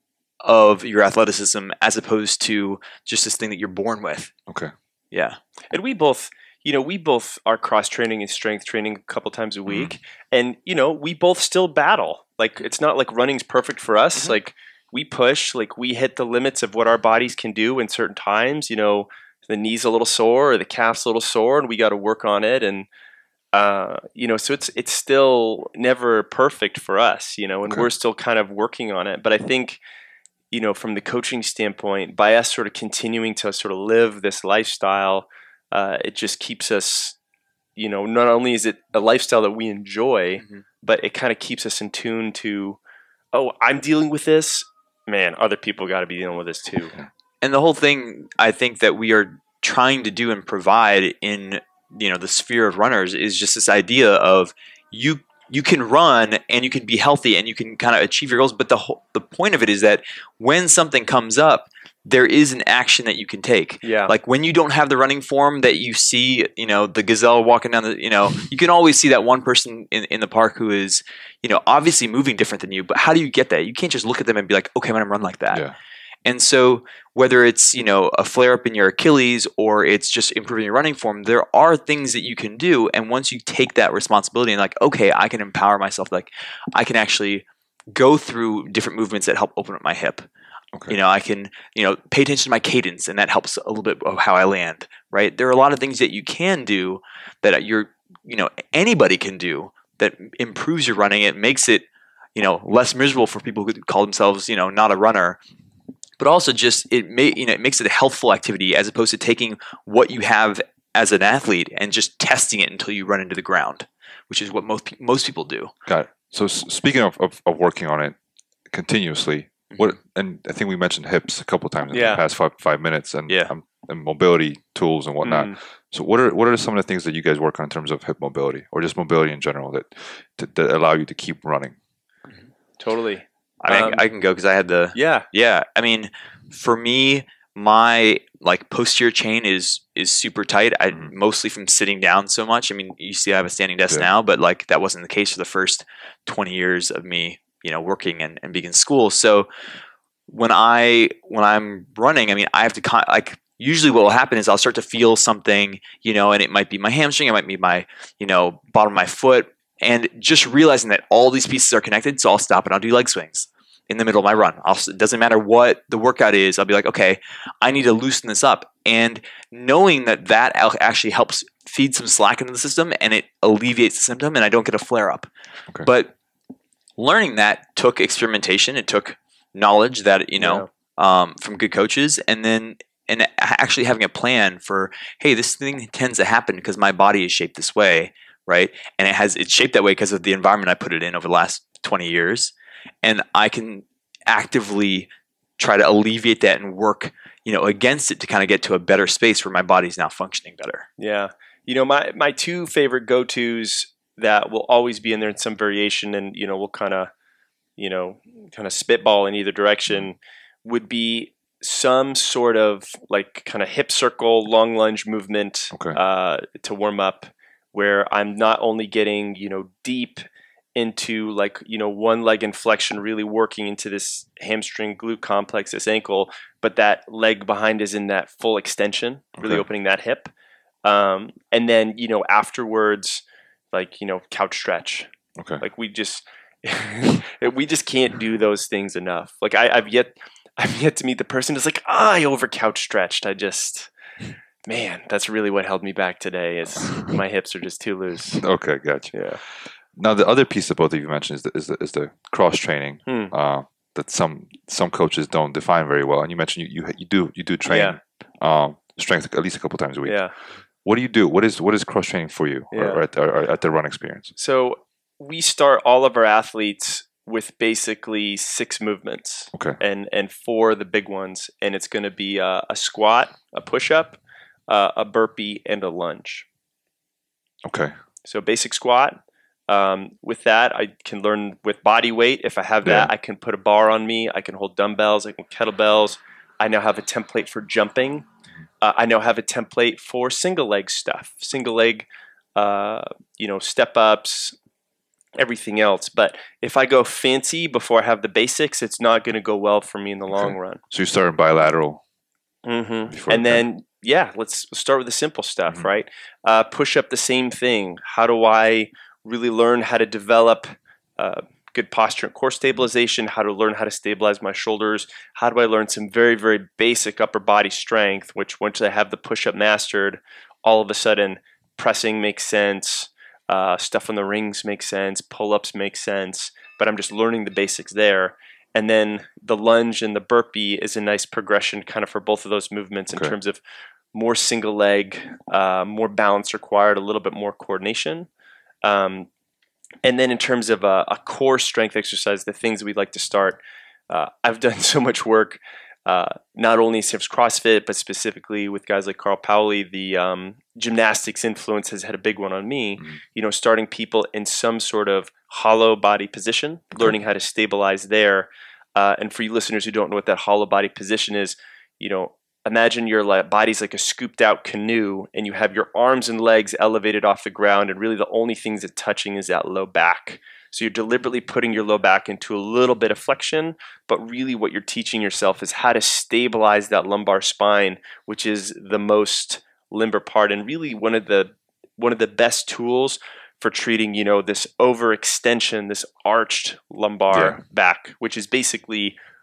of your athleticism as opposed to just this thing that you're born with. Okay. Yeah. And we both, you know, we both are cross training and strength training a couple times Mm-hmm. a week. And, you know, we both still battle. Like, it's not like running's perfect for us. Mm-hmm. Like, we push, like, we hit the limits of what our bodies can do in certain times. You know, the knee's a little sore or the calf's a little sore, and we got to work on it. And, uh, you know, so it's it's still never perfect for us, you know, and Okay. we're still kind of working on it. But I think, you know, from the coaching standpoint, by us sort of continuing to sort of live this lifestyle, uh, it just keeps us, you know, not only is it a lifestyle that we enjoy, Mhm. but it kind of keeps us in tune to, oh, I'm dealing with this. Man, other people got to be dealing with this too. And the whole thing I think that we are trying to do and provide in, you know, the sphere of runners is just this idea of you you can run and you can be healthy and you can kind of achieve your goals, but the whole, the point of it is that when something comes up, there is an action that you can take. Yeah. Like when you don't have the running form that you see, you know, the gazelle walking down the, you know, you can always see that one person in, in the park who is, you know, obviously moving different than you, but how do you get that? You can't just look at them and be like, okay, I'm going to run like that. Yeah. And so whether it's, you know, a flare up in your Achilles or it's just improving your running form, there are things that you can do. And once you take that responsibility and like, okay, I can empower myself, like I can actually go through different movements that help open up my hip. You know, I can, you know, pay attention to my cadence, and that helps a little bit of how I land, right? There are a lot of things that you can do that you're, you know, anybody can do that improves your running. It makes it, you know, less miserable for people who call themselves, you know, not a runner, but also just it may, you know, it makes it a healthful activity as opposed to taking what you have as an athlete and just testing it until you run into the ground, which is what most most people do. Got it. So s- speaking of, of, of working on it continuously, what and I think we mentioned hips a couple of times in Yeah. the past five five minutes, and Yeah. um, and mobility tools and whatnot. Mm. So what are what are some of the things that you guys work on in terms of hip mobility or just mobility in general that to, that allow you to keep running? Totally. I mean, Um, I can go because I had the Yeah. yeah. I mean, for me, my like posterior chain is is super tight. I Mhm. mostly from sitting down so much. I mean, you see, I have a standing desk Yeah. now, but like that wasn't the case for the first twenty years of me, you know, working and, and being in school. So when I when I'm running, I mean, I have to con- like usually what will happen is I'll start to feel something, you know, and it might be my hamstring, it might be my, you know, bottom of my foot, and just realizing that all these pieces are connected. So I'll stop and I'll do leg swings in the middle of my run. I'll, it doesn't matter what the workout is. I'll be like, okay, I need to loosen this up, and knowing that that al- actually helps feed some slack into the system and it alleviates the symptom, and I don't get a flare up. Okay. But learning that took experimentation. It took knowledge that you know um, from good coaches, and then and actually having a plan for, hey, this thing tends to happen because my body is shaped this way, right? And it has it's shaped that way because of the environment I put it in over the last twenty years, and I can actively try to alleviate that and work, you know, against it to kind of get to a better space where my body's now functioning better. Yeah. You know, my, my two favorite go-tos that will always be in there in some variation, and, you know, we'll kind of, you know, kind of spitball in either direction, would be some sort of like kind of hip circle, long lunge movement Okay. uh, to warm up, where I'm not only getting, you know, deep into like, you know, one leg inflection, really working into this hamstring glute complex, this ankle, but that leg behind is in that full extension, really Okay. opening that hip. Um, and then, you know, afterwards, like, you know, couch stretch. Okay. Like we just, we just can't do those things enough. Like I, I've yet, I've yet to meet the person who's like, oh, I over couch stretched. I just, man, that's really what held me back today. Is my hips are just too loose. Okay, gotcha. Yeah. Now the other piece that both of you mentioned is the, is the, is the cross training Hmm. uh, that some some coaches don't define very well. And you mentioned you you, you do you do train Yeah. um, strength at least a couple times a week. Yeah. What do you do? What is what is cross training for you Yeah. or, or, at the, or at the run experience? So we start all of our athletes with basically six movements. Okay. And and four of the big ones, and it's going to be a, a squat, a push up, uh, a burpee, and a lunge. Okay. So basic squat. Um, with that, I can learn with body weight. If I have that, Yeah. I can put a bar on me. I can hold dumbbells. I can kettlebells. I now have a template for jumping. Uh, I now have a template for single leg stuff, single leg, uh, you know, step ups, everything else. But if I go fancy before I have the basics, it's not going to go well for me in the long Okay. run. So you start in bilateral. Mm-hmm. Before And the- then, yeah, let's start with the simple stuff, Mhm. right? Uh, push up, the same thing. How do I really learn how to develop uh, good posture and core stabilization? How to learn how to stabilize my shoulders? How do I learn some very, very basic upper body strength, which once I have the push up mastered, all of a sudden pressing makes sense, uh, stuff on the rings makes sense, pull ups make sense, but I'm just learning the basics there. And then the lunge and the burpee is a nice progression kind of for both of those movements in Okay. terms of more single leg, uh, more balance required, a little bit more coordination. Um, and then in terms of a, a core strength exercise, the things we'd like to start, uh, I've done so much work, uh, not only since CrossFit, but specifically with guys like Carl Paoli. The um, gymnastics influence has had a big one on me. Mhm. You know, starting people in some sort of hollow body position, Okay. learning how to stabilize there. Uh, and for you listeners who don't know what that hollow body position is, you know, imagine your like, body's like a scooped out canoe, and you have your arms and legs elevated off the ground, and really the only things that's touching is that low back. So you're deliberately putting your low back into a little bit of flexion, but really what you're teaching yourself is how to stabilize that lumbar spine, which is the most limber part, and really one of the one of the best tools for treating, you know, this overextension, this arched lumbar Yeah. back, which is basically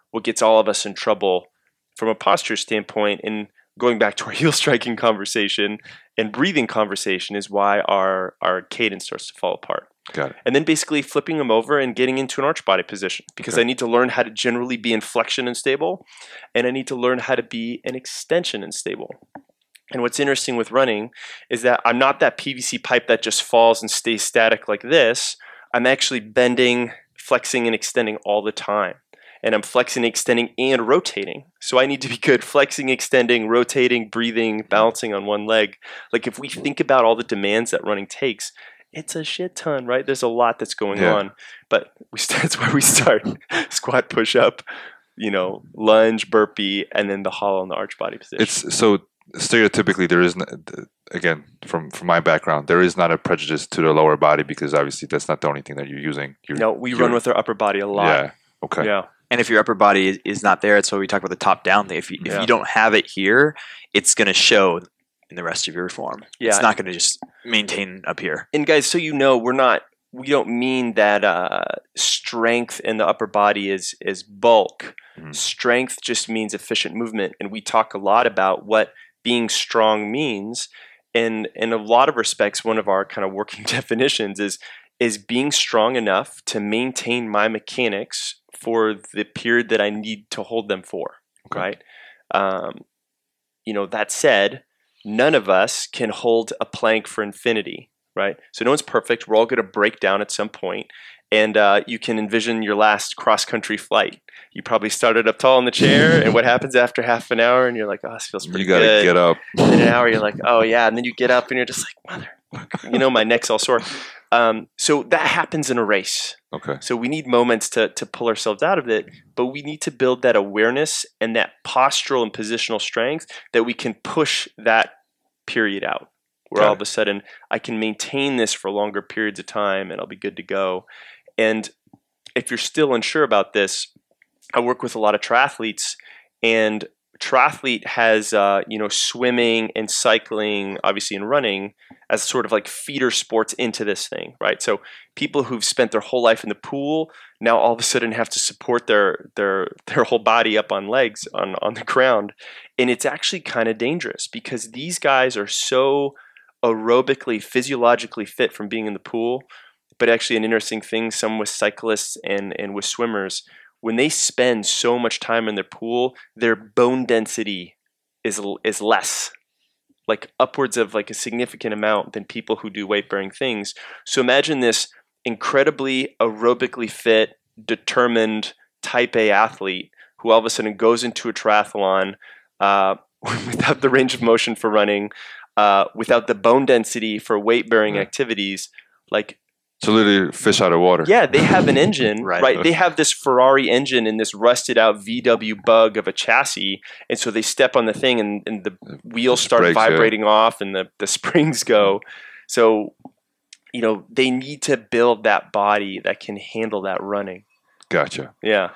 what gets all of us in trouble from a posture standpoint. And going back to our heel striking conversation and breathing conversation is why our, our cadence starts to fall apart. Got it. And then basically flipping them over and getting into an arch body position, because Okay. I need to learn how to generally be in flexion and stable, and I need to learn how to be in extension and stable. And what's interesting with running is that I'm not that P V C pipe that just falls and stays static like this. I'm actually bending, flexing, and extending all the time. And I'm flexing, extending, and rotating. So I need to be good flexing, extending, rotating, breathing, balancing on one leg. Like if we think about all the demands that running takes, it's a shit ton, right? There's a lot that's going Yeah. on. But we, that's where we start. Squat, push up, you know, lunge, burpee, and then the hollow and the arch body position. It's so stereotypically there is n- again from from my background there is not a prejudice to the lower body, because obviously that's not the only thing that you're using. You're, no, we you're- run with our upper body a lot. Yeah. Okay. Yeah. And if your upper body is, is not there, it's what we talk about the top down thing. If you, if Yeah. you don't have it here, it's going to show in the rest of your form. Yeah. It's not going to just maintain up here. And guys, so you know, we're not, we don't mean that uh, strength in the upper body is is bulk. Mhm. Strength just means efficient movement. And we talk a lot about what being strong means. And in a lot of respects, one of our kind of working definitions is is being strong enough to maintain my mechanics for the period that I need to hold them for, Okay. right? Um, you know, that said, none of us can hold a plank for infinity, right? So no one's perfect. We're all going to break down at some point. And uh, you can envision your last cross-country flight. You probably started up tall in the chair, and what happens after half an hour? And you're like, oh, this feels pretty You got to good. get up. And in an hour, you're like, oh, yeah. And then you get up, and you're just like, mother, you know, my neck's all sore. Um, so that happens in a race. Okay. So we need moments to to pull ourselves out of it, but we need to build that awareness and that postural and positional strength that we can push that period out, where Got all it. of a sudden I can maintain this for longer periods of time and I'll be good to go. And if you're still unsure about this, I work with a lot of triathletes, and triathlete has uh, you know, swimming and cycling, obviously, and running as sort of like feeder sports into this thing, right? So people who've spent their whole life in the pool now all of a sudden have to support their their their whole body up on legs on on the ground, and it's actually kind of dangerous because these guys are so aerobically, physiologically fit from being in the pool. But actually, an interesting thing, some with cyclists and and with swimmers, when they spend so much time in their pool, their bone density is is less, like upwards of like a significant amount than people who do weight-bearing things. So imagine this incredibly aerobically fit, determined type A athlete who all of a sudden goes into a triathlon uh, without the range of motion for running, uh, without the bone density for weight-bearing Right. activities, like. So literally fish out of water. Yeah, they have an engine, Right. right? They have this Ferrari engine and this rusted out V W bug of a chassis. And so they step on the thing and, and the wheels start brakes, yeah. vibrating off and the, the springs go. So, you know, they need to build that body that can handle that running. Gotcha. Yeah.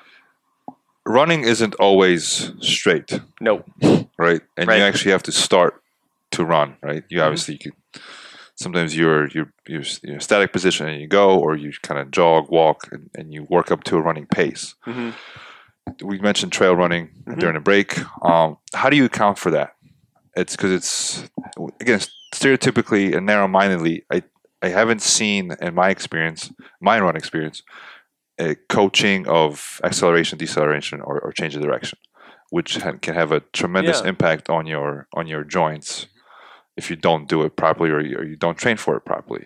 Running isn't always straight, No. right? And Right. you actually have to start to run, right? Mm-hmm. You obviously could. Sometimes you're you're you're in a static position and you go, or you kind of jog, walk, and, and you work up to a running pace. hmm We mentioned trail running Mhm. during the break. Um, how do you account for that? It's because it's again stereotypically and narrow-mindedly. I I haven't seen in my experience, my run experience, a coaching of acceleration, deceleration, or, or change of direction, which ha- can have a tremendous Yeah. impact on your on your joints if you don't do it properly or you, or you don't train for it properly.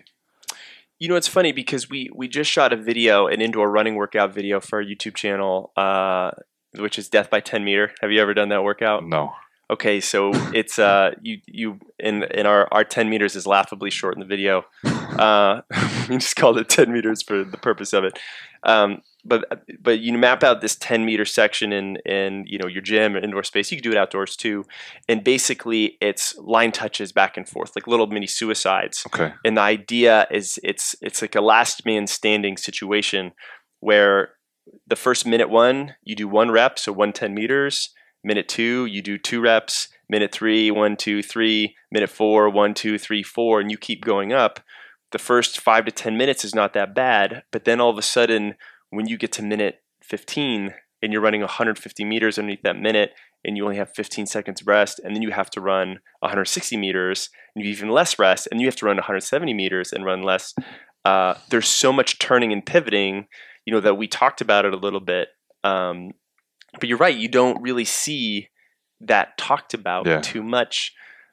You know, it's funny because we we just shot a video, an indoor running workout video for our YouTube channel, uh, which is Death by ten meter. Have you ever done that workout? No. Okay, so it's uh you you in in our our ten meters is laughably short in the video. Uh, we just called it ten meters for the purpose of it. Um, but but you map out this ten meter section in in you know your gym or indoor space. You can do it outdoors too, and basically it's line touches back and forth like little mini suicides. Okay. And the idea is it's it's like a last man standing situation where the first minute one you do one rep, so one ten meters. Minute two, you do two reps. Minute three, one, two, three. Minute four, one, two, three, four, and you keep going up. The first five to ten minutes is not that bad, but then all of a sudden, when you get to minute fifteen and you're running one hundred fifty meters underneath that minute, and you only have fifteen seconds rest, and then you have to run one hundred sixty meters, and you have even less rest, and you have to run one hundred seventy meters and run less. Uh, there's so much turning and pivoting, you know, that we talked about it a little bit. Um, but you're right, you don't really see that talked about Yeah. too much.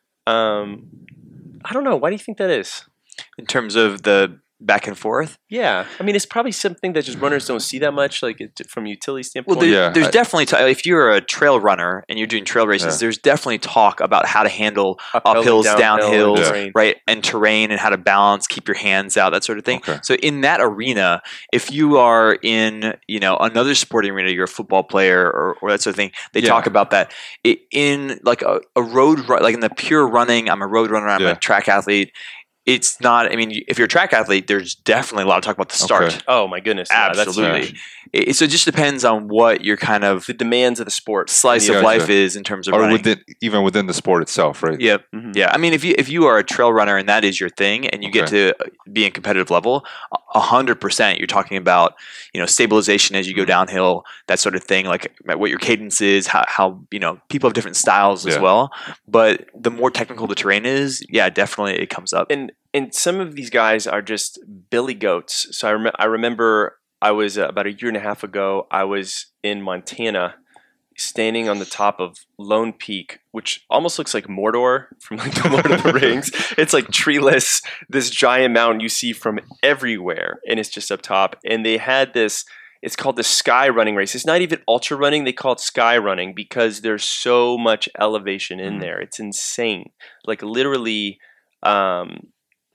Um, I don't know. Why do you think that is? In terms of the back and forth. Yeah, I mean, it's probably something that just runners don't see that much, like it, from a utility standpoint. Well, there, Yeah, there's I- definitely t- if you're a trail runner and you're doing trail races, Yeah. there's definitely talk about how to handle Uphill and uphills, downhill downhills, and terrain. right, and terrain, and how to balance, keep your hands out, that sort of thing. Okay. So in that arena, if you are in, you know, another sporting arena, you're a football player or, or that sort of thing, they Yeah. talk about that. It, in like a, a road, ru- like in the pure running, I'm a road runner, I'm Yeah. a track athlete. It's not. I mean, if you're a track athlete, there's definitely a lot of talk about the start. Okay. Oh my goodness, yeah, that's Absolutely. huge. It, so it just depends on what your kind of The demands of the sport. slice Yeah, of life gotcha. is in terms of Or running. within, even within the sport itself, right? Yep. Mhm. Yeah. I mean, if you if you are a trail runner and that is your thing, and you get to be in competitive level, a hundred percent, you're talking about you know stabilization as you go Mhm. downhill, that sort of thing, like what your cadence is, how how you know people have different styles as Yeah. well. But the more technical the terrain is, yeah, definitely it comes up. And and some of these guys are just billy goats. So I, rem- I remember I was uh, about a year and a half ago. I was in Montana, standing on the top of Lone Peak, which almost looks like Mordor from like the Lord of the Rings. It's like treeless, this giant mountain you see from everywhere, and it's just up top. And they had this. It's called the Sky Running Race. It's not even ultra running. They call it Sky Running because there's so much elevation in Mhm. there. It's insane. Like literally. Um,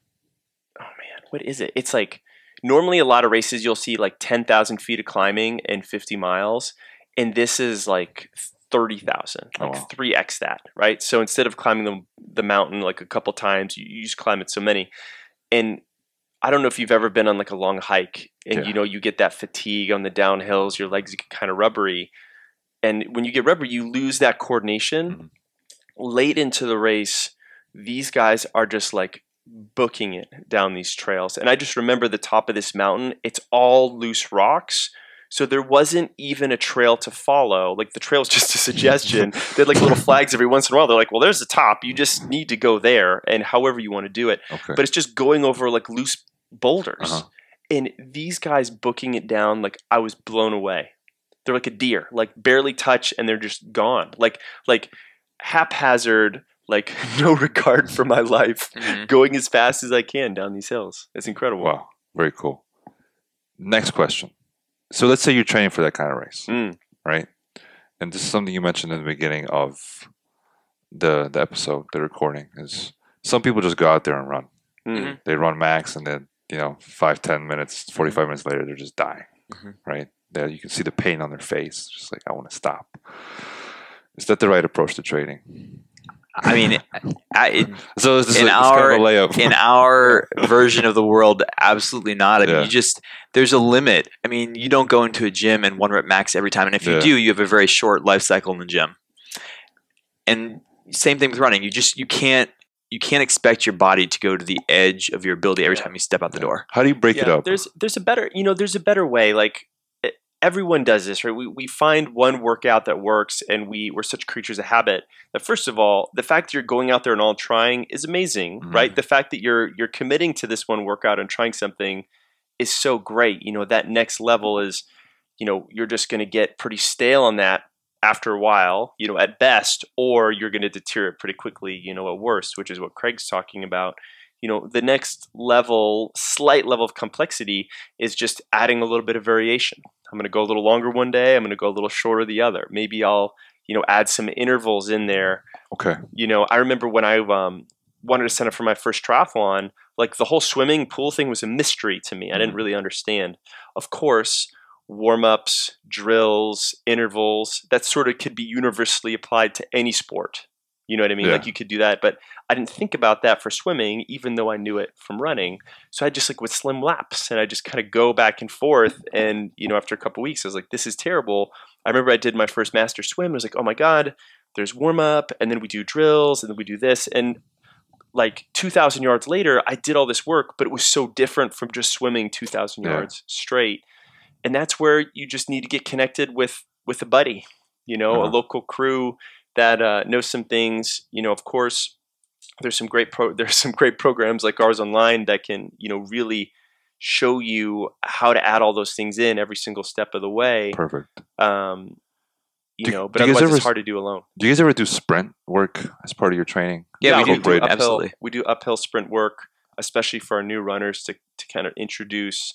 oh man, what is it? It's like normally a lot of races you'll see like ten thousand feet of climbing and fifty miles, and this is like thirty thousand, Oh, like wow. three x that, right? So instead of climbing the the mountain like a couple times, you, you just climb it so many. And I don't know if you've ever been on like a long hike, and Yeah. you know you get that fatigue on the downhills, your legs get kind of rubbery, and when you get rubbery, you lose that coordination. Mhm. Late into the race, these guys are just like booking it down these trails. And I just remember the top of this mountain, it's all loose rocks. So there wasn't even a trail to follow. Like the trail's just a suggestion. They had like little flags every once in a while. They're like, well, there's the top. You just need to go there and however you want to do it. Okay. But it's just going over like loose boulders. Uh-huh. And these guys booking it down, like I was blown away. They're like a deer, like barely touch and they're just gone. Like like haphazard, like no regard for my life, Mhm. going as fast as I can down these hills. It's incredible. Wow. Very cool. Next question. So let's say you're training for that kind of race, Mm. right? And this is something you mentioned in the beginning of the the episode, the recording, is some people just go out there and run. Mm. They run max, and then you know, five, ten minutes, forty-five minutes later, they're just dying, Mhm. right? There you can see the pain on their face, just like I want to stop. Is that the right approach to training? I mean, I, it, So this is In like, it's kind our- of a layup. in our version of the world, absolutely not. I mean, Yeah. you just there's a limit. I mean, you don't go into a gym and one rep max every time, and if you Yeah. do, you have a very short life cycle in the gym. And same thing with running. You just you can't you can't expect your body to go to the edge of your ability every Yeah. time you step out the Yeah. door. How do you break it Yeah, up? There's there's a better, you know, there's a better way. Like e- everyone does this, right? We we find one workout that works, and we we're such creatures of habit that first of all, the fact that you're going out there and all trying is amazing, Mhm. right? The fact that you're you're committing to this one workout and trying something is so great. You know, that next level is, you know, you're just going to get pretty stale on that after a while, you know, at best, or you're going to deteriorate pretty quickly, you know, at worst, which is what Craig's talking about. You know, the next level, slight level of complexity is just adding a little bit of variation. I'm going to go a little longer one day. I'm going to go a little shorter the other. Maybe I'll, you know, add some intervals in there. Okay. You know, I remember when I um, wanted to sign up for my first triathlon, like the whole swimming pool thing was a mystery to me. I didn't Mhm. really understand. Of course, warm-ups, drills, intervals, that sort of could be universally applied to any sport. You know what I mean? Yeah. Like you could do that, but I didn't think about that for swimming, even though I knew it from running. So I just like with slim laps, and I just kind of go back and forth. And you know, after a couple weeks, I was like, "This is terrible." I remember I did my first master swim. I was like, "Oh my god!" There's warm up, and then we do drills, and then we do this, and like two thousand yards later, I did all this work, but it was so different from just swimming two thousand Yeah. yards straight. And that's where you just need to get connected with with a buddy, you know, Uh-huh. a local crew that uh, knows some things. You know, of course, there's some great pro there's some great programs like ours online that can, you know, really show you how to add all those things in every single step of the way. Perfect. Um, you Do- know, but do you guys otherwise ever it's hard to do alone. Do you guys ever do sprint work as part of your training? Yeah, we do. incorporate- uphill, Absolutely. We do uphill sprint work, especially for our new runners to, to kind of introduce,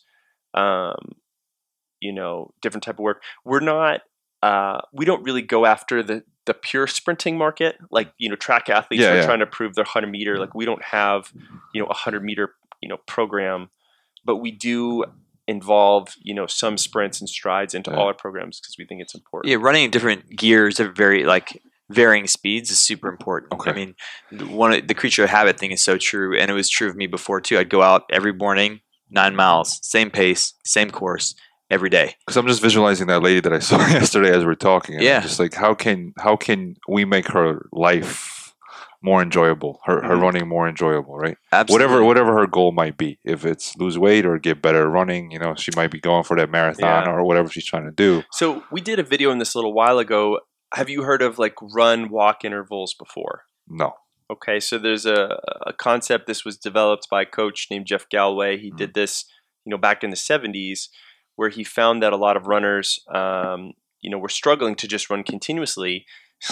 um, you know, different type of work. We're not, uh, we don't really go after the, the pure sprinting market. Like, you know, track athletes Yeah, are yeah. trying to prove their hundred meter. Like we don't have, you know, a hundred meter, you know, program, but we do involve, you know, some sprints and strides into Yeah. all our programs because we think it's important. Yeah, running in different gears of very like varying speeds is super important. Okay. I mean, the- one of the creature of habit thing is so true, and it was true of me before too. I'd go out every morning, nine miles, same pace, same course, every day. Because I'm just visualizing that lady that I saw yesterday as we were talking. And I'm Yeah. just like, how can how can we make her life more enjoyable? Her her Mhm. running more enjoyable, right? Absolutely. Whatever whatever her goal might be. If it's lose weight or get better at running, you know, she might be going for that marathon Yeah. or whatever she's trying to do. So we did a video on this a little while ago. Have you heard of like run walk intervals before? No. Okay, so there's a, a concept. This was developed by a coach named Jeff Galway. He Mhm. did this, you know, back in the seventies, where he found that a lot of runners, um, you know, were struggling to just run continuously.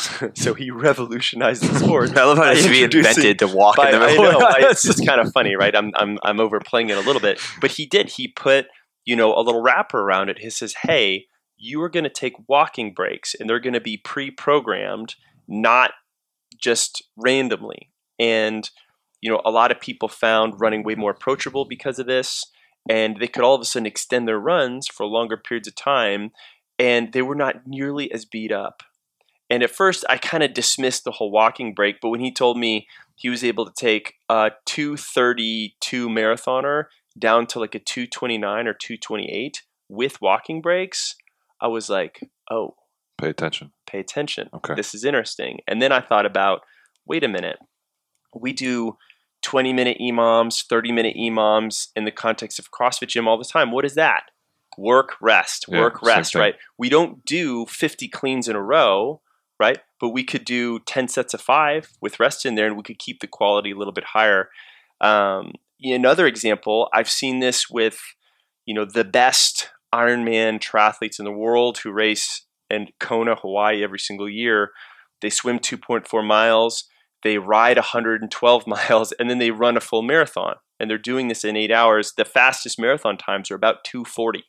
So he revolutionized the sport. I love how by it should be introducing- invented to walk by- in the I middle. know, I, it's just kind of funny, right? I'm I'm I'm overplaying it a little bit, but he did. He put, you know, a little wrapper around it. He says, "Hey, you are going to take walking breaks, and they're going to be pre-programmed, not just randomly." And you know, a lot of people found running way more approachable because of this, and they could all of a sudden extend their runs for longer periods of time, and they were not nearly as beat up. And at first, I kind of dismissed the whole walking break, but when he told me he was able to take a two thirty-two marathoner down to like a two twenty-nine or two twenty-eight with walking breaks, I was like, oh, Pay attention. pay attention. Okay. This is interesting. And then I thought about, wait a minute. We do twenty minute E M O Ms, thirty minute E M O Ms in the context of CrossFit Gym all the time. What is that? Work, rest, Yeah, work, same rest, thing. right? We don't do fifty cleans in a row, right? But we could do ten sets of five with rest in there, and we could keep the quality a little bit higher. Um, another example, I've seen this with, you know, the best Ironman triathletes in the world who race in Kona, Hawaii every single year. They swim two point four miles, they ride one hundred twelve miles, and then they run a full marathon. And they're doing this in eight hours. The fastest marathon times are about two forty.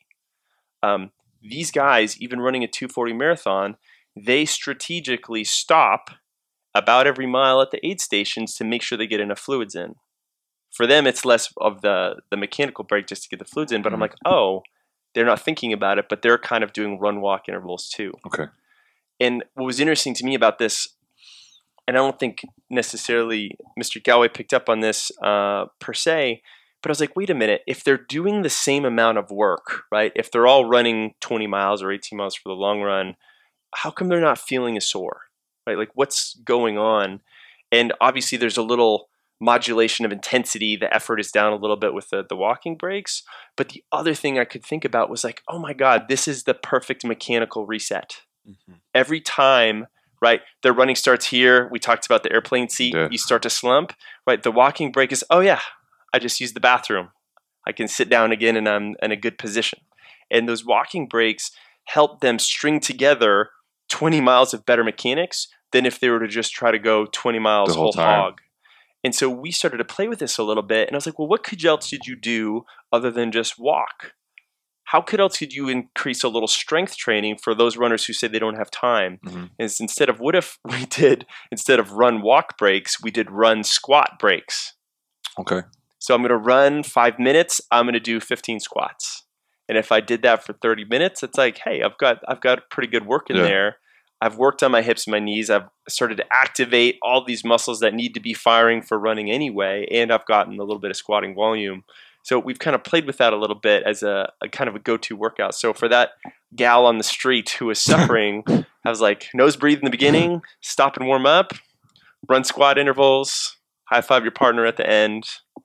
Um, these guys, even running a two forty marathon, they strategically stop about every mile at the aid stations to make sure they get enough fluids in. For them, it's less of the, the mechanical break just to get the fluids in. But I'm Mhm. like, oh, they're not thinking about it, but they're kind of doing run-walk intervals too. Okay. And what was interesting to me about this, and I don't think necessarily Mister Galway picked up on this uh, per se, but I was like, wait a minute, if they're doing the same amount of work, right? If they're all running twenty miles or eighteen miles for the long run, how come they're not feeling as sore, right? Like what's going on? And obviously there's a little modulation of intensity. The effort is down a little bit with the, the walking breaks. But the other thing I could think about was like, oh my God, this is the perfect mechanical reset. Mhm. Every time, right, the running starts here. We talked about the airplane seat. Yeah. You start to slump, right? The walking break is, oh yeah, I just used the bathroom. I can sit down again and I'm in a good position. And those walking breaks help them string together twenty miles of better mechanics than if they were to just try to go twenty miles The whole whole time. hog. And so we started to play with this a little bit. And I was like, well, what could else did you do other than just walk? How could else could you increase a little strength training for those runners who say they don't have time? Mhm. Is instead of what if we did, instead of run walk breaks, we did run squat breaks. Okay. So I'm going to run five minutes. I'm going to do fifteen squats. And if I did that for thirty minutes, it's like, hey, I've got I've got pretty good work in Yeah. there. I've worked on my hips and my knees. I've started to activate all these muscles that need to be firing for running anyway, and I've gotten a little bit of squatting volume. So we've kind of played with that a little bit as a, a kind of a go-to workout. So for that gal on the street who was suffering, I was like, nose breathe in the beginning, stop and warm up, run squat intervals, high five your partner at the end.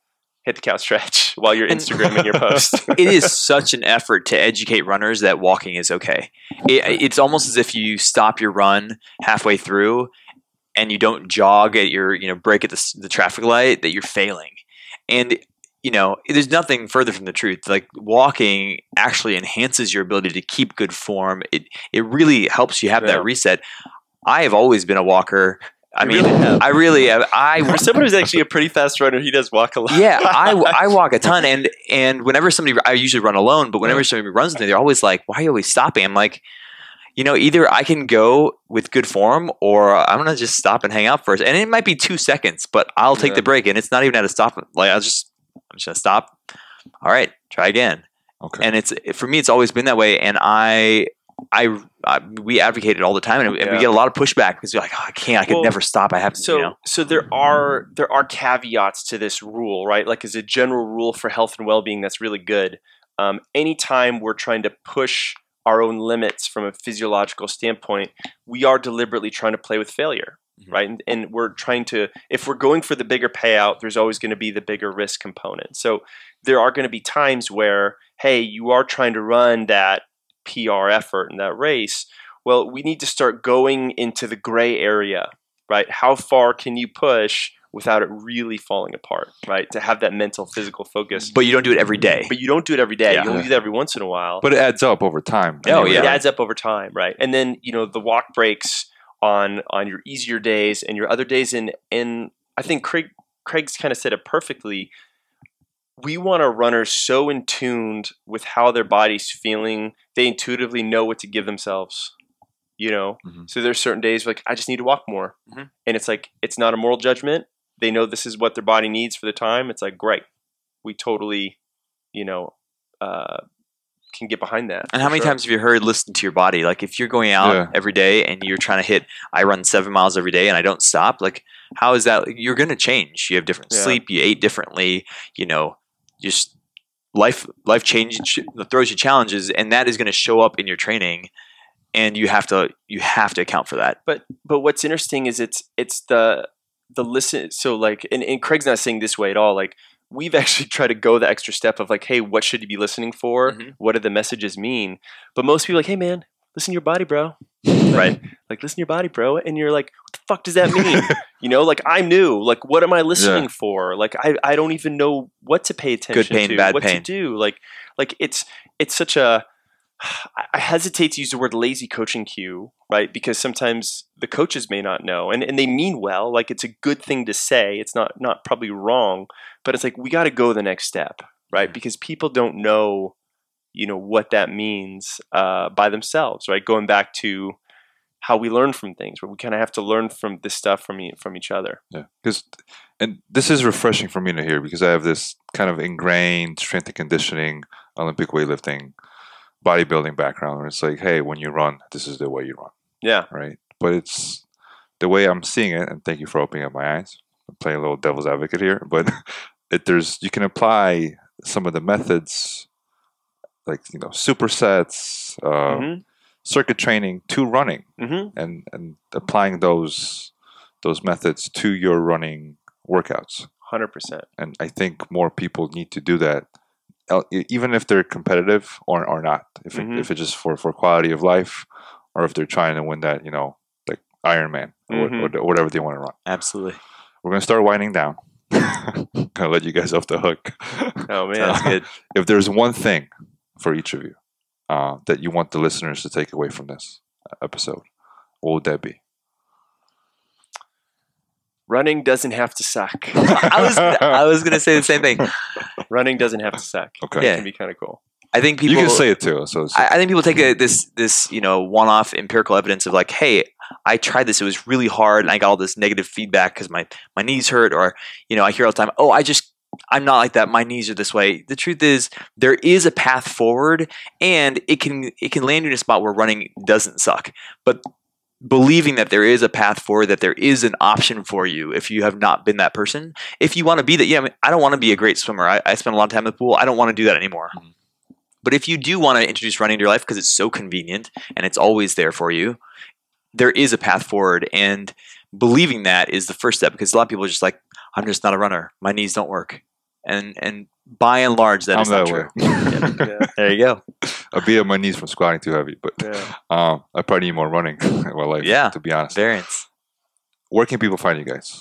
hit the cow stretch while you're And- Instagramming your post. It is such an effort to educate runners that walking is okay. It, it's almost as if you stop your run halfway through and you don't jog at your, you know, break at the, s- the traffic light, that you're failing. And, you know, there's nothing further from the truth. Like walking actually enhances your ability to keep good form. It, it really helps you have Yeah. that reset. I have always been a walker. I You mean, really have. I really have. I For someone who's actually a pretty fast runner, he does walk a lot. yeah, I, I walk a ton, and and whenever somebody, I usually run alone, but whenever somebody runs with me, they're always like, "Why are you always stopping?" I'm like, you know, either I can go with good form, or I'm gonna just stop and hang out first, and it might be two seconds, but I'll take Yeah. the break, and it's not even at a stop. Like I'll just, I'm just gonna stop. All right, try again, Okay. and it's for me, it's always been that way, and I. I, I we advocate it all the time, and, and we Yeah. get a lot of pushback because you're like, oh, I can't, I could Well, never stop. I have to, So, you know. so there are there are caveats to this rule, right? Like as a general rule for health and well-being, that's really good. Um, anytime we're trying to push our own limits from a physiological standpoint, we are deliberately trying to play with failure, Mhm. right? And, and we're trying to, if we're going for the bigger payout, there's always going to be the bigger risk component. So there are going to be times where, hey, you are trying to run that P R effort in that race. Well, we need to start going into the gray area, right? How far can you push without it really falling apart, right? To have that mental, physical focus. But you don't do it every day. But you don't do it every day. Yeah. You only do that every once in a while. But it adds up over time. Oh, anyway, yeah. It right? adds up over time, right? And then, you know, the walk breaks on on your easier days and your other days. And and I think Craig Craig's kind of said it perfectly. We want our runners so in tuned with how their body's feeling, they intuitively know what to give themselves. You know, Mhm. so there's certain days like I just need to walk more, Mhm. and it's like it's not a moral judgment. They know this is what their body needs for the time. It's like great, we totally, you know, uh, can get behind that. And for how many sure. times have you heard listen to your body? Like if you're going out Yeah. every day and you're trying to hit, I run seven miles every day and I don't stop. Like how is that? You're going to change. You have different Yeah. sleep. You ate differently. You know, just life life change throws you challenges, and that is going to show up in your training. And you have to you have to account for that. But but what's interesting is it's it's the the listen. So like, and, and Craig's not saying this way at all. Like we've actually tried to go the extra step of like, hey, what should you be listening for? Mhm. What do the messages mean? But most people are like, hey man, listen to your body, bro. Right. Like listen to your body, bro. And you're like, what the fuck does that mean? You know, like I'm new. Like what am I listening Yeah. for? Like I, I don't even know what to pay attention pain, to, bad what pain. to do. Like like it's it's such a I hesitate to use the word lazy coaching cue, right? Because sometimes the coaches may not know, and, and they mean well. Like it's a good thing to say. It's not not probably wrong, but it's like we got to go the next step, right? Because people don't know, you know, what that means uh, by themselves, right? Going back to how we learn from things, where we kind of have to learn from this stuff from e- from each other. Yeah, because and this is refreshing for me to hear because I have this kind of ingrained strength and conditioning, Olympic weightlifting, bodybuilding background where it's like, hey, when you run, this is the way you run, Yeah, right? But it's the way I'm seeing it, and thank you for opening up my eyes. I'm playing a little devil's advocate here, but it, there's you can apply some of the methods, like you know, supersets, uh, hmm circuit training to running, hmm and and applying those those methods to your running workouts. hundred percent. And I think more people need to do that, el- e- even if they're competitive or, or not. If it, Mhm. if it's just for, for quality of life, or if they're trying to win that, you know, like Ironman or, Mhm. or, or whatever they want to run. Absolutely. We're gonna start winding down. Gonna let you guys off the hook. Oh man, Sounds good. If there's one thing for each of you uh, that you want the listeners to take away from this episode, what would that be? running doesn't have to suck. I was I was gonna say the same thing. Running doesn't have to suck. Okay. It Yeah. can be kind of cool. I think people you can say it too. So it's, I, I think people take a, this this you know one-off empirical evidence of like, hey, I tried this, it was really hard, and I got all this negative feedback because my my knees hurt, or you know I hear all the time, oh, I just I'm not like that, my knees are this way. The truth is, there is a path forward, and it can it can land you in a spot where running doesn't suck, but believing that there is a path forward, that there is an option for you if you have not been that person. If you want to be that, yeah, I, mean, I don't want to be a great swimmer. I, I spend a lot of time in the pool. I don't want to do that anymore. Mhm. But if you do want to introduce running into your life because it's so convenient and it's always there for you, there is a path forward. And believing that is the first step, because a lot of people are just like, I'm just not a runner. My knees don't work. and and by and large, that I'm is not that true. way. Yeah. There you go. I beat up my knees from squatting too heavy, but Yeah. um, I probably need more running in my life. Yeah. To be honest, Variance. where can people find you guys?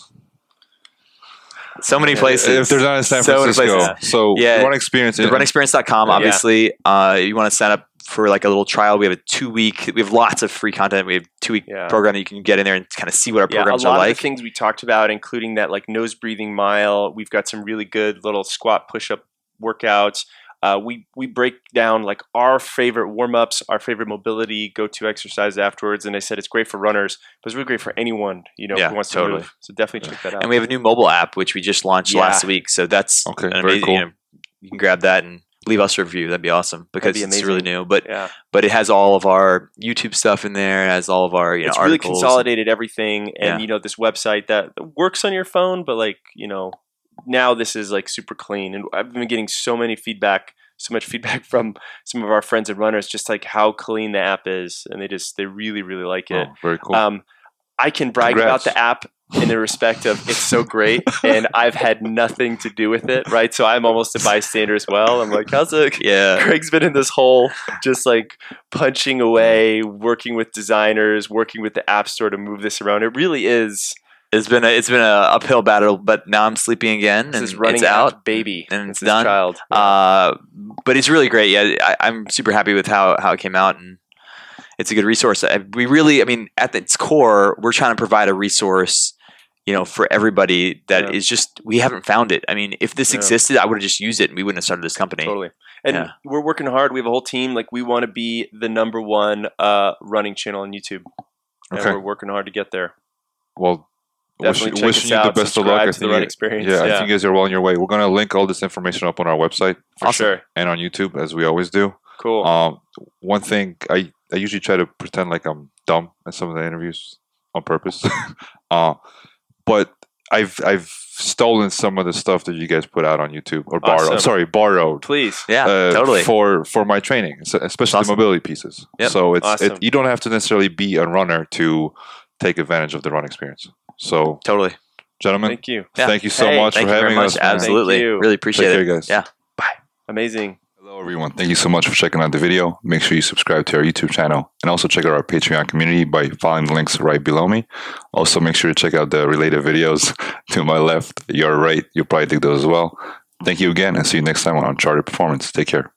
So many Yeah, places. If they're not in San So many Francisco, places. so Yeah. Run Experience. The in- run experience dot com, Yeah. obviously. Uh, you want to sign up for like a little trial. We have a two week, we have lots of free content. We have a two week Yeah. program that you can get in there and kind of see what our Yeah, a programs lot are of like. the things we talked about, including that like nose breathing mile. We've got some really good little squat push up workouts. Uh, we we break down like our favorite warm ups, our favorite mobility go to exercise afterwards. And I said it's great for runners, but it's really great for anyone you know Yeah, who wants totally. to move. So definitely check that out. And we have a new mobile app, which we just launched Yeah. last week. So that's Okay, an very amazing. cool. You, know, you can grab that and leave us a review. That'd be awesome because be it's really amazing. new. But yeah, but it has all of our YouTube stuff in there. It has all of our you know it's really articles. consolidated everything, and Yeah. you know this website that works on your phone, but like you know now this is like super clean. And I've been getting so many feedback. So much feedback from some of our friends and runners, just like how clean the app is, and they just they really really like it. Oh, very cool. Um, I can brag Congrats. about the app in the respect of it's so great, and I've had nothing to do with it, right? So I'm almost a bystander as well. I'm like, how's it? Yeah. Craig's been in this hole, just like punching away, working with designers, working with the app store to move this around. It really is It's been a it's been a uphill battle, but now I'm sleeping again this and is running it's out. app baby, and it's his done. child. Uh, but it's really great. Yeah, I, I'm super happy with how, how it came out, and it's a good resource. I, we really, I mean, at its core, we're trying to provide a resource, you know, for everybody that is Yeah. just we haven't found it. I mean, if this Yeah. existed, I would have just used it, and we wouldn't have started this company. Totally. And Yeah. we're working hard. We have a whole team. Like we want to be the number one uh, running channel on YouTube, and Okay. we're working hard to get there. Well, wish, Definitely check wishing us you out. the best of Subscribe luck. I to the think Run you- Experience. Yeah, I Yeah. think you guys are well on your way. We're going to link all this information up on our website For sure. and on YouTube, as we always do. Cool. Um, one thing I, I usually try to pretend like I'm dumb at some of the interviews on purpose, uh, but I've I've stolen some of the stuff that you guys put out on YouTube or borrowed. Awesome. Sorry, borrowed. Please. Yeah, uh, totally. for for my training, es- especially Awesome. the mobility pieces. Yep. So it's Awesome. it, you don't have to necessarily be a runner to take advantage of the run experience. So, Totally. gentlemen, Thank you. Yeah. thank you so Hey, much Thank for you very having much. us. man. Absolutely. Thank you. Really Take appreciate care, it. guys. Yeah. Amazing. Hello, everyone. Thank you so much for checking out the video. Make sure you subscribe to our YouTube channel and also check out our Patreon community by following the links right below me. Also, make sure to check out the related videos to my left, your right. You'll probably dig those as well. Thank you again, and see you next time on Uncharted Performance. Take care.